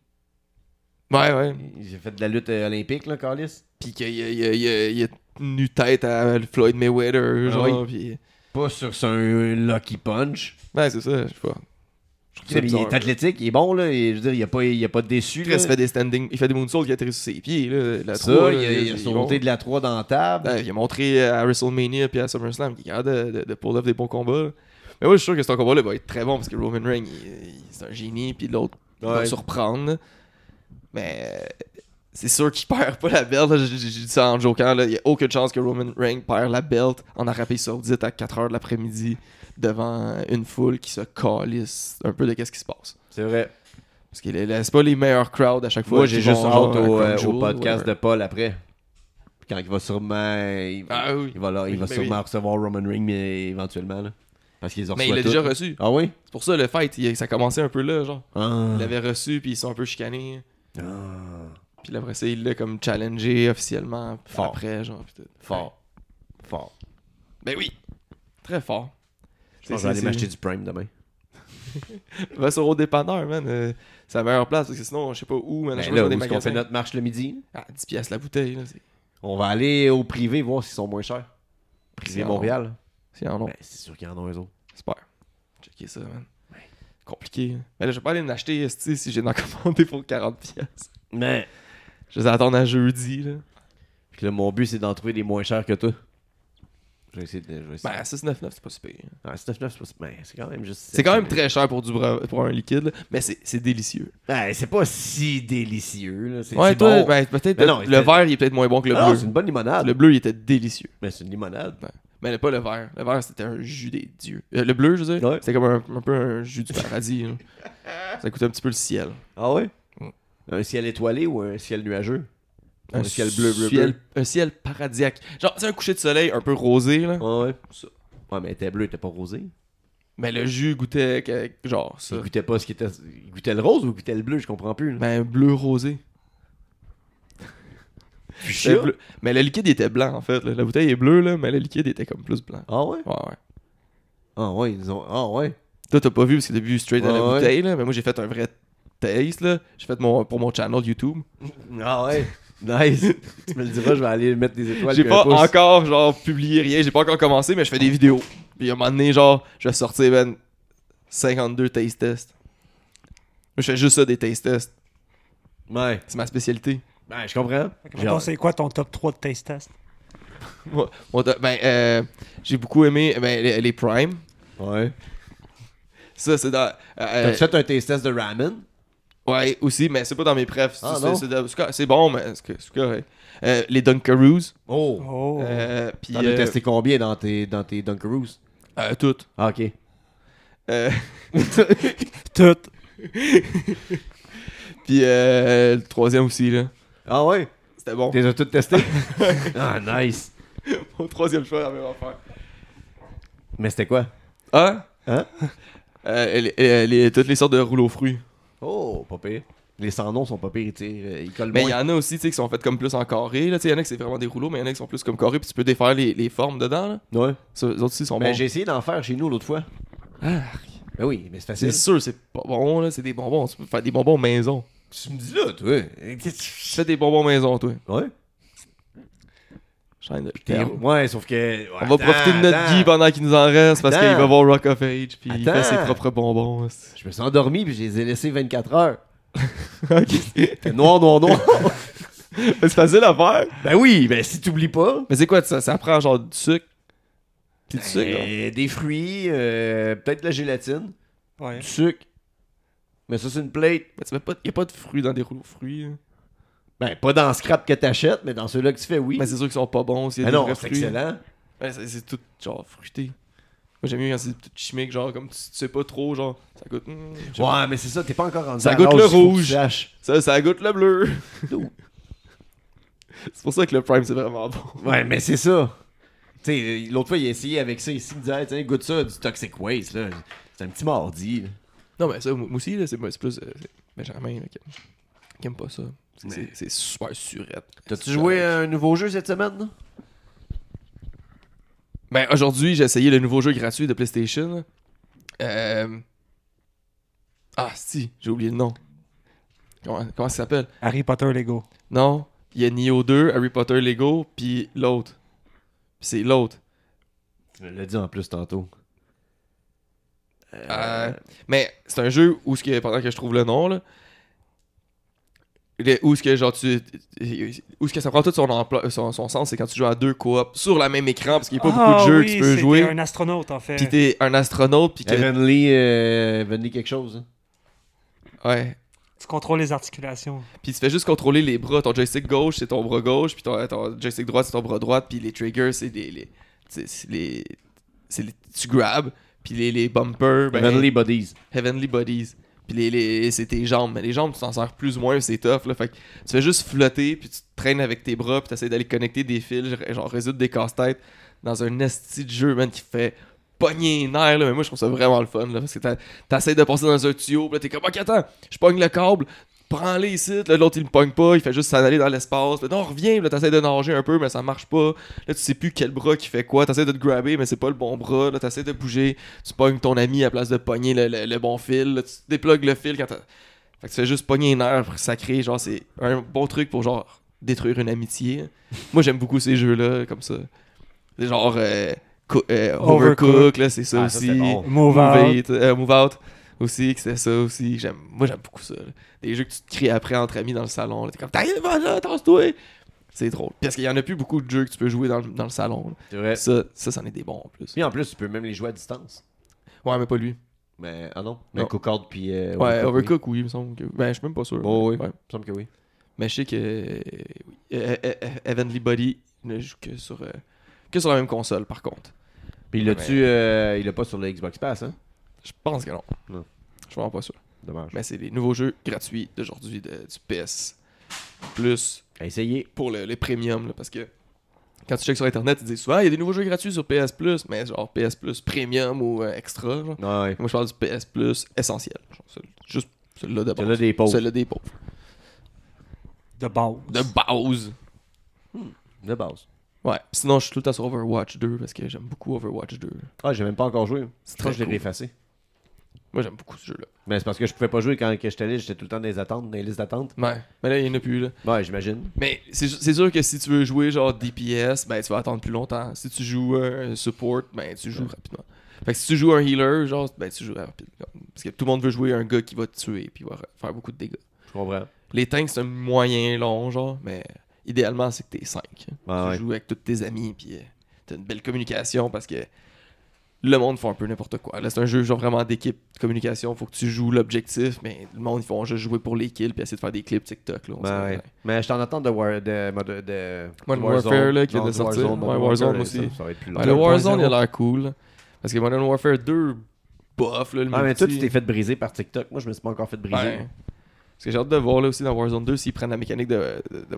Ouais. Il a fait de la lutte olympique, là, Callis. Puis qu'il a tenu tête à Floyd Mayweather, genre. oui. Puis... Pas sur un lucky punch. Ouais, c'est ça, je sais pas. Je trouve ça Il bizarre, est athlétique, il est bon, là. Et, je veux dire, il a pas déçu. Chris fait des standing, il fait des moonsaults qui atterrissent sur ses pieds, là. La Ça, trois, il là, a sauté de la 3 dans la table. Ouais, il a montré à WrestleMania puis à SummerSlam qu'il est capable de pull off des bons combats. Mais moi, je suis sûr que ce combat-là va être très bon parce que Roman Reigns, c'est un génie, puis l'autre va Ouais. surprendre. Là. Mais c'est sûr qu'il perd pas la belt. J'ai dit ça en jokant. Il n'y a aucune chance que Roman Reigns perd la belt en Arabie Saoudite à 4h de l'après-midi devant une foule qui se calisse un peu de qu'est-ce qui se passe. C'est vrai. Parce qu'il laisse pas les meilleurs crowds à chaque fois. Moi, j'ai qui juste vont, hâte genre, à au Crown Jewel, podcast ouais. de Paul après. Quand il va sûrement. Ah oui. Il va Oui, mais sûrement oui. recevoir Roman Reigns, mais éventuellement. Là. Parce qu'ils ont Mais il l'a déjà reçu. Ah oui? C'est pour ça le fight, ça a commencé un peu là, genre. Ah. Il l'avait reçu, puis ils sont un peu chicanés. Ah. Puis après ça, il l'a comme challengé officiellement. Fort. Après, genre. Puis tout. Fort. Fort. Ben oui. Très fort. Je pense que je vais aller m'acheter du Prime demain. Va sur au dépanneur, man. C'est la meilleure place parce que sinon, je sais pas où, man. Ben Je là, sais où pas, est-ce qu'on fait notre marche le midi? Ah, 10 piastres la bouteille, là. On va aller au privé voir s'ils sont moins chers. Privé C'est Montréal. C'est en nom. Ben, c'est sûr qu'il y en a eux autres. J'espère. Checker ça, man. Compliqué. Mais là, je vais pas aller m'acheter esti, si j'ai d'en commander pour 40 piastres. Mais. Je vais attendre à jeudi, là. Puis là, mon but, c'est d'en trouver des moins chers que toi. Je vais essayer de. Ben, 6,99, c'est pas super. Ah, 6,99, c'est pas. Ben, c'est quand même juste. C'est quand même très cher pour un liquide, là, mais c'est délicieux. Ben, c'est pas si délicieux, là. C'est Ouais, c'est toi, bon. ben, peut-être Mais non, le c'était- vert, il est peut-être moins bon que le Ah, bleu. c'est une bonne limonade. Le bleu, il était délicieux. Mais c'est une limonade. Mais pas le vert. Le vert, c'était un jus des dieux. Le bleu, je veux dire, Ouais. c'était comme un peu un jus du paradis. Là. Ça coûtait un petit peu le ciel. Ah ouais? Mm. Un ciel étoilé ou un ciel nuageux? Un ciel bleu. Un ciel paradisiaque. Genre, c'est un coucher de soleil un peu rosé, là. Ouais, ouais. Ça. Ouais, mais était bleu, était pas rosé. Mais le jus goûtait genre ça. Il goûtait pas ce qui était. Il goûtait le rose ou il goûtait le bleu, je comprends plus. Là. Ben, bleu rosé. Fuchsia? bleu. Mais le liquide était blanc, en fait. Là. La bouteille est bleue, là, mais le liquide était comme plus blanc. Ah ouais? Ouais, ouais. Ah ouais, ils ont... Ah ouais. Toi, t'as pas vu parce que t'as vu straight à la Ouais. bouteille, là. Mais moi, j'ai fait un vrai taste, là. J'ai fait pour mon channel YouTube. Ah ouais. Nice. Tu me le diras, je vais aller mettre des étoiles. J'ai puis un pas pouce. encore, genre, publié rien. J'ai pas encore commencé, mais je fais des vidéos. Puis à un moment donné, genre, je vais sortir, 52 taste tests. Moi, je fais juste ça, des taste tests. Ouais. C'est ma spécialité. Ben, je comprends. Mettons, c'est quoi ton top 3 de taste test? J'ai beaucoup aimé les Prime. Ouais. Ça, c'est dans. T'as fait un taste test de ramen? Ouais, aussi, mais c'est pas dans mes préfs. Ah, non? C'est bon, mais c'est correct. Les Dunkaroos. Oh. Oh. Puis. T'en as testé combien dans tes Dunkaroos? Toutes. Ah, ok. Tout. Puis le troisième aussi, là. Ah ouais? C'était bon. T'es toutes testé? Ah, nice. Mon troisième choix, la même affaire. Mais c'était quoi? Hein? Hein? Toutes les sortes de rouleaux fruits. Oh, pas pire. Les sans-noms sont pas pires, tu sais. Ils collent Mais il moins. y en a aussi, tu sais, qui sont faits comme plus en carré. Il y en a qui c'est vraiment des rouleaux, mais il y en a qui sont plus comme carré, puis tu peux défaire les formes dedans. Là. Ouais. Ça, les autres aussi sont Ben, bons. j'ai essayé d'en faire chez nous l'autre fois. Ah, Ben oui, mais c'est c'est facile. sûr, c'est pas bon, là. C'est des bonbons. Tu peux faire des bonbons maison. Tu me dis là, toi. Tu fais des bonbons maison, toi. Ouais. Chaîne de T'es- terme. Ouais, sauf que. On va profiter de notre Guy pendant qu'il nous en reste parce Attends. qu'il va voir Rock of Age puis il fait Attends. ses propres bonbons. Je me suis endormi puis je les ai laissés 24 heures. Ok. C'était noir. C'est facile à faire. Ben oui, ben si t'oublies pas. Mais c'est quoi ça prend genre du sucre? Puis du sucre, là. Des fruits, peut-être de la gélatine, Ouais. du sucre. Mais ça, c'est une plate. Mais tu mets pas, y a pas de fruits dans des rouleaux de fruits. Hein. Ben, pas dans le scrap que t'achètes, mais dans ceux-là que tu fais, oui. Mais c'est sûr qu'ils sont pas bons s'il y a Ah des non, vrais c'est fruits. excellent. Ouais, c'est tout genre fruité. Moi j'aime mieux quand c'est tout chimique, genre comme tu sais pas trop, genre ça goûte. Je sais pas. Ouais, mais c'est ça, t'es pas encore rendu Ça à goûte l'âge le où faut que tu rouge. saches. Ça goûte le bleu. C'est pour ça que le Prime c'est vraiment bon. Ouais, mais c'est ça. Tu sais, l'autre fois, il a essayé avec ça ici, il me disait, hey, tiens, goûte ça, du Toxic Waste, là. C'est un petit mardi, là. Non, mais ça, moi aussi, là, c'est plus c'est Benjamin là, qui aime pas ça. Mais- C'est super surette. T'as-tu joué à un nouveau jeu cette semaine, là? Ben, aujourd'hui, j'ai essayé le nouveau jeu gratuit de PlayStation. Là. Ah, si, j'ai oublié le nom. Comment ça s'appelle? Harry Potter Lego. Non, il y a Nioh 2, Harry Potter Lego, puis l'autre. Puis c'est l'autre. Tu me l'as dit en plus tantôt. Mais c'est un jeu où, pendant que je trouve le nom, là, où ce que genre où ce que ça prend tout son sens, c'est quand tu joues à deux coop sur le même écran parce qu'il n'y a pas beaucoup de jeux que tu peux jouer. T'es un astronaute, en fait. Puis t'es un astronaute, puis que. Heavenly quelque chose, hein? Ouais. Tu contrôles les articulations. Puis tu fais juste contrôler les bras. Ton joystick gauche, c'est ton bras gauche, puis ton joystick droit, c'est ton bras droit, puis les triggers, c'est tu grabs, puis les bumpers, ben, Heavenly Bodies. Heavenly Bodies. Puis c'est tes jambes. Mais les jambes, tu t'en sers plus ou moins, c'est tough. Là. Fait que tu fais juste flotter, puis tu te traînes avec tes bras, puis tu essaies d'aller connecter des fils, genre résoudre des casse-têtes dans un esti de jeu, man, qui fait pogner les nerfs. Là. Mais moi, je trouve ça vraiment le fun. Là, parce que t'essaies de passer dans un tuyau, puis là, t'es comme, ok, attends, je pogne le câble, prends-les ici. Là, l'autre, il me pogne pas, il fait juste s'en aller dans l'espace. Là, non, reviens, là, t'essaies de nager un peu, mais ça marche pas. Là, tu sais plus quel bras qui fait quoi. T'essaies de te grabber, mais c'est pas le bon bras. Là, t'essaies de bouger. Tu pognes ton ami à place de pogner le bon fil. Là, tu déplugues le fil quand t'as. Fait que tu fais juste pogner les nerfs sacré. Genre, c'est un bon truc pour, genre, détruire une amitié. Moi, j'aime beaucoup ces jeux-là, comme ça. C'est genre. Overcook, là, c'est ça Ah, ça, aussi. c'est bon. Move Out. Move Out aussi, que c'est ça aussi. Moi, j'aime beaucoup ça. Là. Des jeux que tu te cries après entre amis dans le salon. Là. T'es comme, t'arrives là, tasse-toi. C'est drôle. Parce qu'il y en a plus beaucoup de jeux que tu peux jouer dans le salon. Là. C'est vrai. Ça, c'en est des bons en plus. Puis en plus, tu peux même les jouer à distance. Ouais, mais pas lui. Mais, ah non? Non. Mais Cookard puis Ouais, oui. Overcook, oui, il me semble que. Ben, je suis même pas sûr. Oh, oui. Ouais. Il me semble que oui. Mais je sais que. Oui. Heavenly Body ne joue que sur la même console, par contre. Puis l'as-tu, il l'a pas sur le Xbox Pass, hein? Je pense que non. Non. Je suis vraiment pas sûr. Dommage. Mais c'est les nouveaux jeux gratuits d'aujourd'hui du PS Plus À essayer. pour les premium, là, parce que quand tu checkes sur internet, ils disent souvent il y a des nouveaux jeux gratuits sur PS Plus, mais genre PS Plus Premium ou extra. Genre. Ouais. Moi je parle du PS Plus essentiel. Genre, juste celui-là de base. Celui-là des pauvres. Celui-là des pauvres. De base. De base. De base. Ouais. Pis sinon, je suis tout le temps sur Overwatch 2 parce que j'aime beaucoup Overwatch 2. Ah, j'ai même pas encore joué. C'est Moi, très je l'ai cool. réeffacé. Moi, j'aime beaucoup ce jeu-là. Mais c'est parce que je pouvais pas jouer quand que j'étais allé, j'étais tout le temps dans les attentes, dans les listes d'attente. Ouais. Mais là, il y en a plus, là. Ouais, j'imagine. Mais c'est sûr que si tu veux jouer genre DPS, ben tu vas attendre plus longtemps. Si tu joues un support, ben tu joues rapidement. Fait que si tu joues un healer, genre, ben tu joues rapidement. Parce que tout le monde veut jouer un gars qui va te tuer puis va faire beaucoup de dégâts. Je comprends. Les tanks, c'est un moyen long, genre, mais idéalement, c'est que t'es 5. Ah, tu ouais. joues avec tous tes amis, puis t'as une belle communication parce que le monde fait un peu n'importe quoi. Là, c'est un jeu genre vraiment d'équipe, de communication. Faut que tu joues l'objectif, mais le monde, ils font juste jouer pour les kills puis essayer de faire des clips TikTok. Là, Ouais. Mais je t'en attends de Modern Warfare, là, qui vient Non, de du sortir. Warzone, Ouais, Modern Warzone Warfare, aussi. Ça va être plus long. Ouais, le Warzone, 2.0. il a l'air cool. Parce que Modern Warfare 2, bof, là, le Ah, mais toi, tu multi. t'es fait briser par TikTok. Moi, je me suis pas encore fait briser. Ouais. Parce que j'ai hâte de voir là aussi dans Warzone 2 s'ils prennent la mécanique de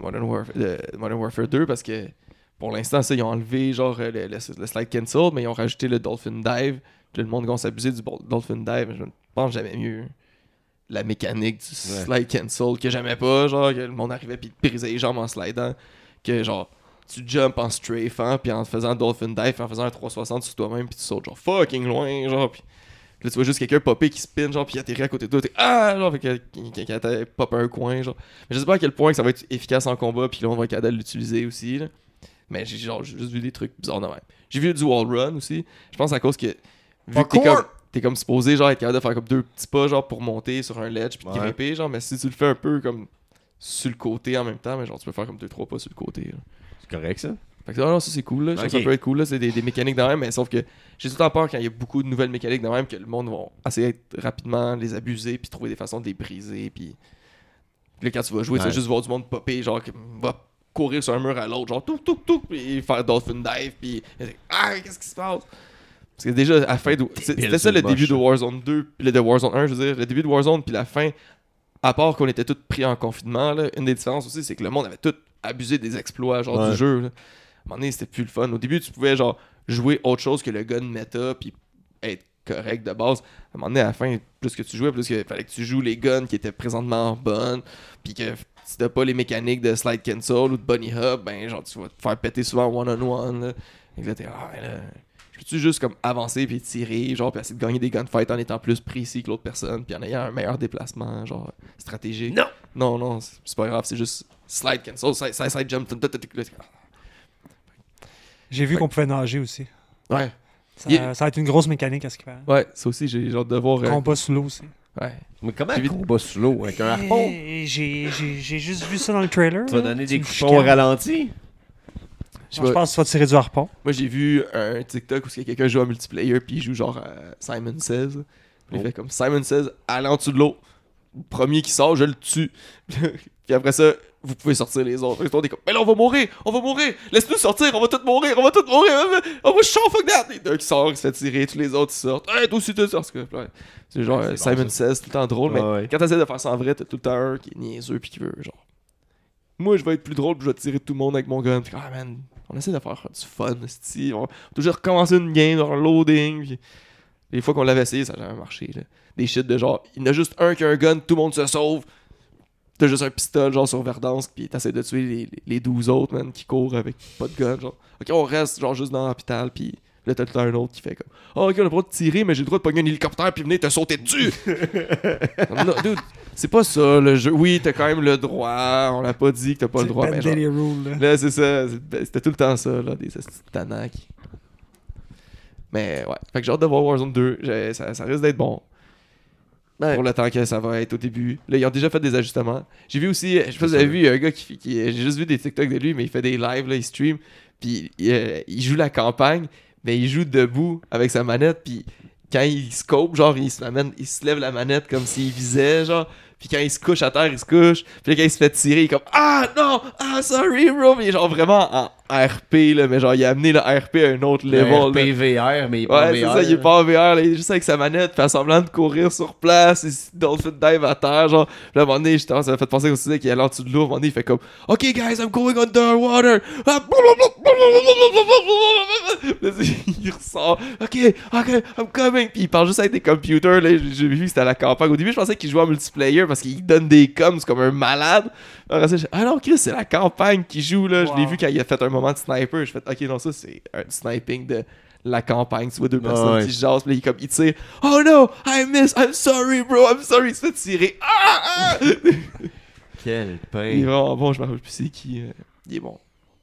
Modern Warfare 2 parce que pour l'instant, ça, ils ont enlevé genre le slide cancel, mais ils ont rajouté le Dolphin Dive. Puis le monde va s'abuser du Dolphin Dive. Je pense jamais mieux la mécanique du slide cancel que j'aimais pas. Genre, que le monde arrivait puis te brisait les jambes en slidant. Que genre, tu jumps en strafant puis en faisant Dolphin Dive, puis en faisant un 360 sur toi-même, puis tu sautes genre fucking loin. Genre, puis là, tu vois juste quelqu'un popper qui spin, genre, puis il atterrit à côté de toi. T'es genre, fait que pop un coin, genre. Mais je sais pas à quel point que ça va être efficace en combat, puis là, on va être capable de l'utiliser aussi, là. Mais j'ai juste vu des trucs bizarres de même. J'ai vu du wall run aussi. Je pense à cause que, vu que t'es comme supposé, genre, être capable de faire comme 2 petits pas, genre, pour monter sur un ledge, puis de grimper, genre, mais si tu le fais un peu comme sur le côté en même temps, mais genre, tu peux faire comme 2-3 pas sur le côté, là. C'est correct, ça. Fait que non, ça c'est cool, là. Je trouve que ça peut être cool, là. C'est des mécaniques de même, mais sauf que j'ai tout le temps peur quand il y a beaucoup de nouvelles mécaniques de même que le monde va essayer de rapidement les abuser puis trouver des façons de les briser. Puis là, quand tu vas jouer, tu vas juste voir du monde popper, genre, qui va courir sur un mur à l'autre, genre, tout, puis faire Dolphin Dive, puis qu'est-ce qui se passe? Parce que déjà, à la fin de. C'était ça le début de Warzone 2, puis le de Warzone 1, je veux dire, le début de Warzone, puis la fin, à part qu'on était tous pris en confinement, là, une des différences aussi, c'est que le monde avait tout abusé des exploits, genre, du jeu, là. À un moment donné, c'était plus le fun. Au début, tu pouvais genre jouer autre chose que le gun méta puis être correct de base. À un moment donné, à la fin, plus que tu jouais, plus qu'il fallait que tu joues les guns qui étaient présentement bonnes. Puis que si t'as pas les mécaniques de slide cancel ou de bunny hop, ben genre tu vas te faire péter souvent one-on-one. Et là, t'es là, je peux-tu juste comme avancer puis tirer, genre, puis essayer de gagner des gunfights en étant plus précis que l'autre personne, puis en ayant un meilleur déplacement, genre, stratégique. Non, c'est pas grave, c'est juste slide cancel, side jump, J'ai vu qu'on pouvait nager aussi. Ouais. Ça va être une grosse mécanique à ce qu'il fait. Ouais, ça aussi, j'ai hâte de voir. Combat sous l'eau aussi. Ouais. Mais comment un combat sous l'eau avec un harpon? J'ai juste vu ça dans le trailer. Tu vas là. donner Tu des me coups au chicanes. ralenti? Je pense que tu vas tirer du harpon. Moi, j'ai vu un TikTok où quelqu'un joue en multiplayer puis il joue genre Simon Says. Puis il fait comme Simon Says, allez en dessous de l'eau. Le premier qui sort, je le tue. Puis après ça, vous pouvez sortir les autres. Puis on est comme, mais là, on va mourir, laisse-nous sortir, on va tous mourir, on va show, fuck that. Et un qui sort, il se fait tirer, tous les autres ils sortent. Hey, toi aussi, tu sors. C'est genre c'est Simon bon, Says, tout le temps drôle, mais ouais. quand t'essaies de faire ça en vrai, t'as tout le temps un qui est niaiseux puis qui veut, genre, moi, je vais être plus drôle, puis je vais tirer tout le monde avec mon gun. Puis, man, on essaie de faire du fun, c'ti. On va toujours recommencer une game, genre loading. Puis les fois qu'on l'avait essayé, ça n'a jamais marché. Là. Des shit de genre, il y en a juste un qui a un gun, tout le monde se sauve. T'as juste un pistolet, genre sur Verdansk, puis t'essaies de tuer les 12 autres, man, qui courent avec pas de gun. Genre, ok, on reste, genre, juste dans l'hôpital, puis là, t'as tout un autre qui fait comme, oh, ok, on a le droit de tirer, mais j'ai le droit de pogner un hélicoptère, puis venir te sauter dessus. Non, dude, c'est pas ça, le jeu. Oui, t'as quand même le droit, on l'a pas dit que t'as pas le droit, mais genre, là, c'est ça, c'était tout le temps ça, là, des tanacs. Mais ouais, fait que j'ai hâte de voir Warzone 2, ça risque d'être bon. Pour le temps que ça va être au début. Là, ils ont déjà fait des ajustements. J'ai vu aussi, je sais pas si vous avez vu, il y a un gars qui j'ai juste vu des TikTok de lui, mais il fait des lives, là, il stream, puis il joue la campagne, mais il joue debout avec sa manette, puis quand il scope, genre, il se lève la manette comme s'il visait, genre, puis quand il se couche à terre, il se couche, puis là, quand il se fait tirer, il est comme, ah non, ah sorry bro, mais genre vraiment RP, là, mais genre, il a amené le RP à un autre Le level. RP là. VR, mais il est pas en Ouais, c'est VR. ça, il est pas en VR, là, il est juste avec sa manette, fait semblant de courir sur place, il se dolphin dive à terre, genre. Puis là, à un moment donné, ça m'a fait penser aussi qu'il allait en dessous de l'eau, à un moment donné, il fait comme OK, guys, I'm going underwater. Là, il ressort, OK, I'm coming. Puis il parle juste avec des computers, là, j'ai vu que c'était à la campagne. Au début, je pensais qu'il jouait en multiplayer parce qu'il donne des coms comme un malade. Après ça, ah non, Chris, c'est la campagne qui joue, là. Je l'ai Wow. vu quand il a fait un moment de sniper. Je fais OK, non, ça, c'est un sniping de la campagne. Tu vois deux personnes ouais. qui se jasent, puis là, il tire. Oh no, I'm sorry, bro, I'm sorry. Il se fait tirer. Ah! Quel Il est pain. vraiment bon, je me rappelle plus c'est qui. Il est bon.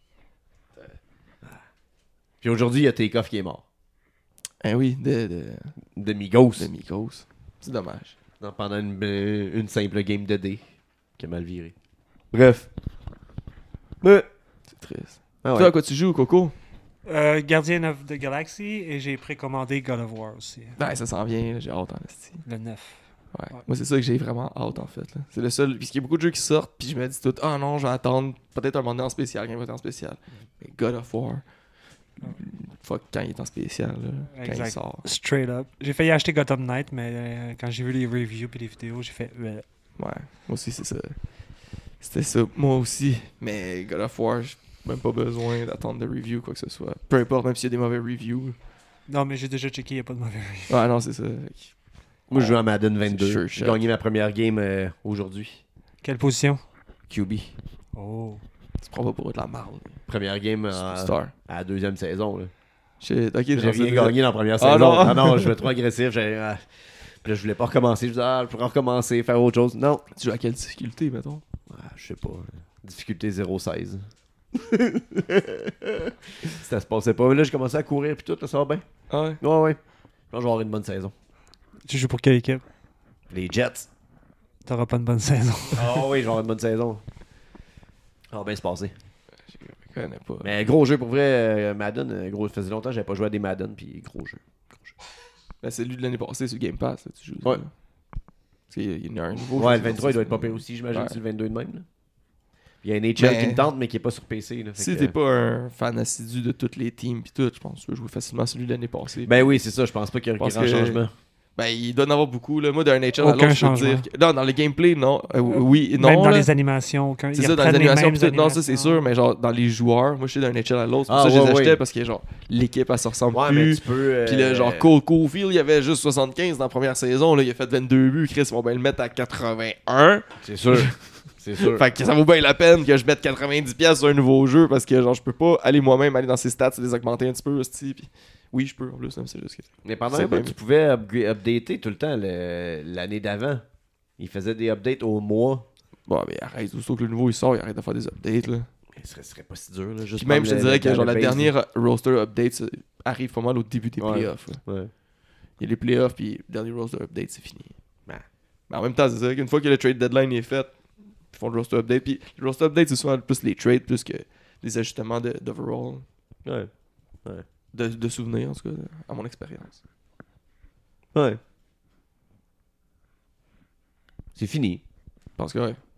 Puis aujourd'hui, il y a Takeoff qui est mort. Eh oui, De Migos. de Migos. C'est dommage. Non, pendant une simple game de dés. Qui a mal viré. Bref. Mais. C'est triste. Ah Toi, à quoi tu joues, Coco? Guardian of the Galaxy et j'ai précommandé God of War aussi. Ben, ça s'en vient, là, j'ai hâte en esti. Le 9. Ouais. Ouais. Moi, c'est ça que j'ai vraiment hâte, en fait. Là. C'est le seul. Puisqu'il y a beaucoup de jeux qui sortent, puis je me dis tout, ah non, je vais attendre peut-être un moment donné en spécial, quand il va être en spécial. Mais God of War, fuck, quand il est en spécial, là, quand Exact. il sort. Straight up. J'ai failli acheter Gotham Knight, mais quand j'ai vu les reviews et les vidéos, j'ai fait. Ouais, moi aussi, c'est ça. C'était ça, moi aussi. Mais God of War, j'ai même pas besoin d'attendre de review, quoi que ce soit. Peu importe, même s'il y a des mauvais reviews. Non, mais j'ai déjà checké, il n'y a pas de mauvais reviews. Ouais, non, c'est ça. Moi, je joue à Madden 22. Sure J'ai shot. gagné ma première game aujourd'hui. Quelle position? QB. Oh. Tu prends pas pour être la marde. Première game Superstar. à la deuxième saison. Là. Shit, ok, J'ai rien gagné dans la première Ah, saison. non. Ah non, je vais trop agressif. Puis là, je voulais pas recommencer. Je disais, je pourrais recommencer, faire autre chose. Non. Tu joues à quelle difficulté, mettons? Je sais pas. Difficulté 0,16. Ça se passait pas. Mais là, j'ai commencé à courir puis tout, là, ça va bien. Ah ouais? Ouais, ouais. Je pense que je vais avoir une bonne saison. Tu joues pour quelle équipe? Les Jets. T'auras pas une bonne saison. Ah oui, je vais avoir une bonne saison. Ça va bien se passer. Je connais pas. Mais gros jeu pour vrai, Madden. Gros, ça faisait longtemps que j'avais pas joué à des Madden, puis gros jeu. Ben, c'est lui de l'année passée sur Game Pass, là, tu joues. Ouais. Là. Il y en a un nouveau. Ouais, jeu le 23 il doit être pas sorti, pire aussi, j'imagine, Ouais. c'est le 22 de même. Là. Il y a un NHL qui me tente, mais qui est pas sur PC. Là, fait Si que, t'es pas un fan assidu de toutes les teams pis tout, je pense que tu peux jouer facilement celui de l'année passée. Ben oui, c'est ça, je pense pas qu'il y a un Parce grand que- changement. Ben, il doit en avoir beaucoup, là. Moi, d'un NHL à Aucun l'autre, je peux changement. dire. Non, dans le gameplay, non. Oui, non. Même dans là. les animations. Aucun... C'est ils ça, dans les reprennent animations. mêmes pis tout. Non, ça, c'est animations. sûr, mais genre, dans les joueurs, moi, je suis d'un NHL à l'autre. C'est pour Ah, ça que je les ouais, achetais ouais. parce que, genre, l'équipe, elle se ressemble Ouais, mais plus. tu peux. Pis là, genre, Cole Caulfield, il avait juste 75 dans la première saison, là. Il a fait 22 buts. Chris, ils vont bien le mettre à 81. C'est sûr. C'est sûr. Fait que ça vaut bien la peine que je mette 90$ sur un nouveau jeu parce que genre je peux pas aller moi-même aller dans ses stats et les augmenter un petit peu aussi. Puis oui, je peux en plus, même c'est juste que Mais pendant c'est un bout, bien. tu pouvais updater tout le temps l'année d'avant. Il faisait des updates au mois. bon, mais arrête, aussitôt que le nouveau il sort, il arrête de faire des updates là. Mais ce serait pas si dur. Là, juste Puis même je te prendre dirais que le genre la base, dernière roster update ça arrive pas mal au début des Ouais. playoffs. là. Ouais. Il y a les playoffs puis le dernier roster update c'est fini. Ben. Mais en même temps, c'est ça qu'une fois que le trade deadline est fait, ils font le roster update. Puis le roster update c'est souvent plus les trades plus que les ajustements d'overall. Ouais. De souvenirs en tout cas, à mon expérience. Ouais. C'est fini. Parce que ouais.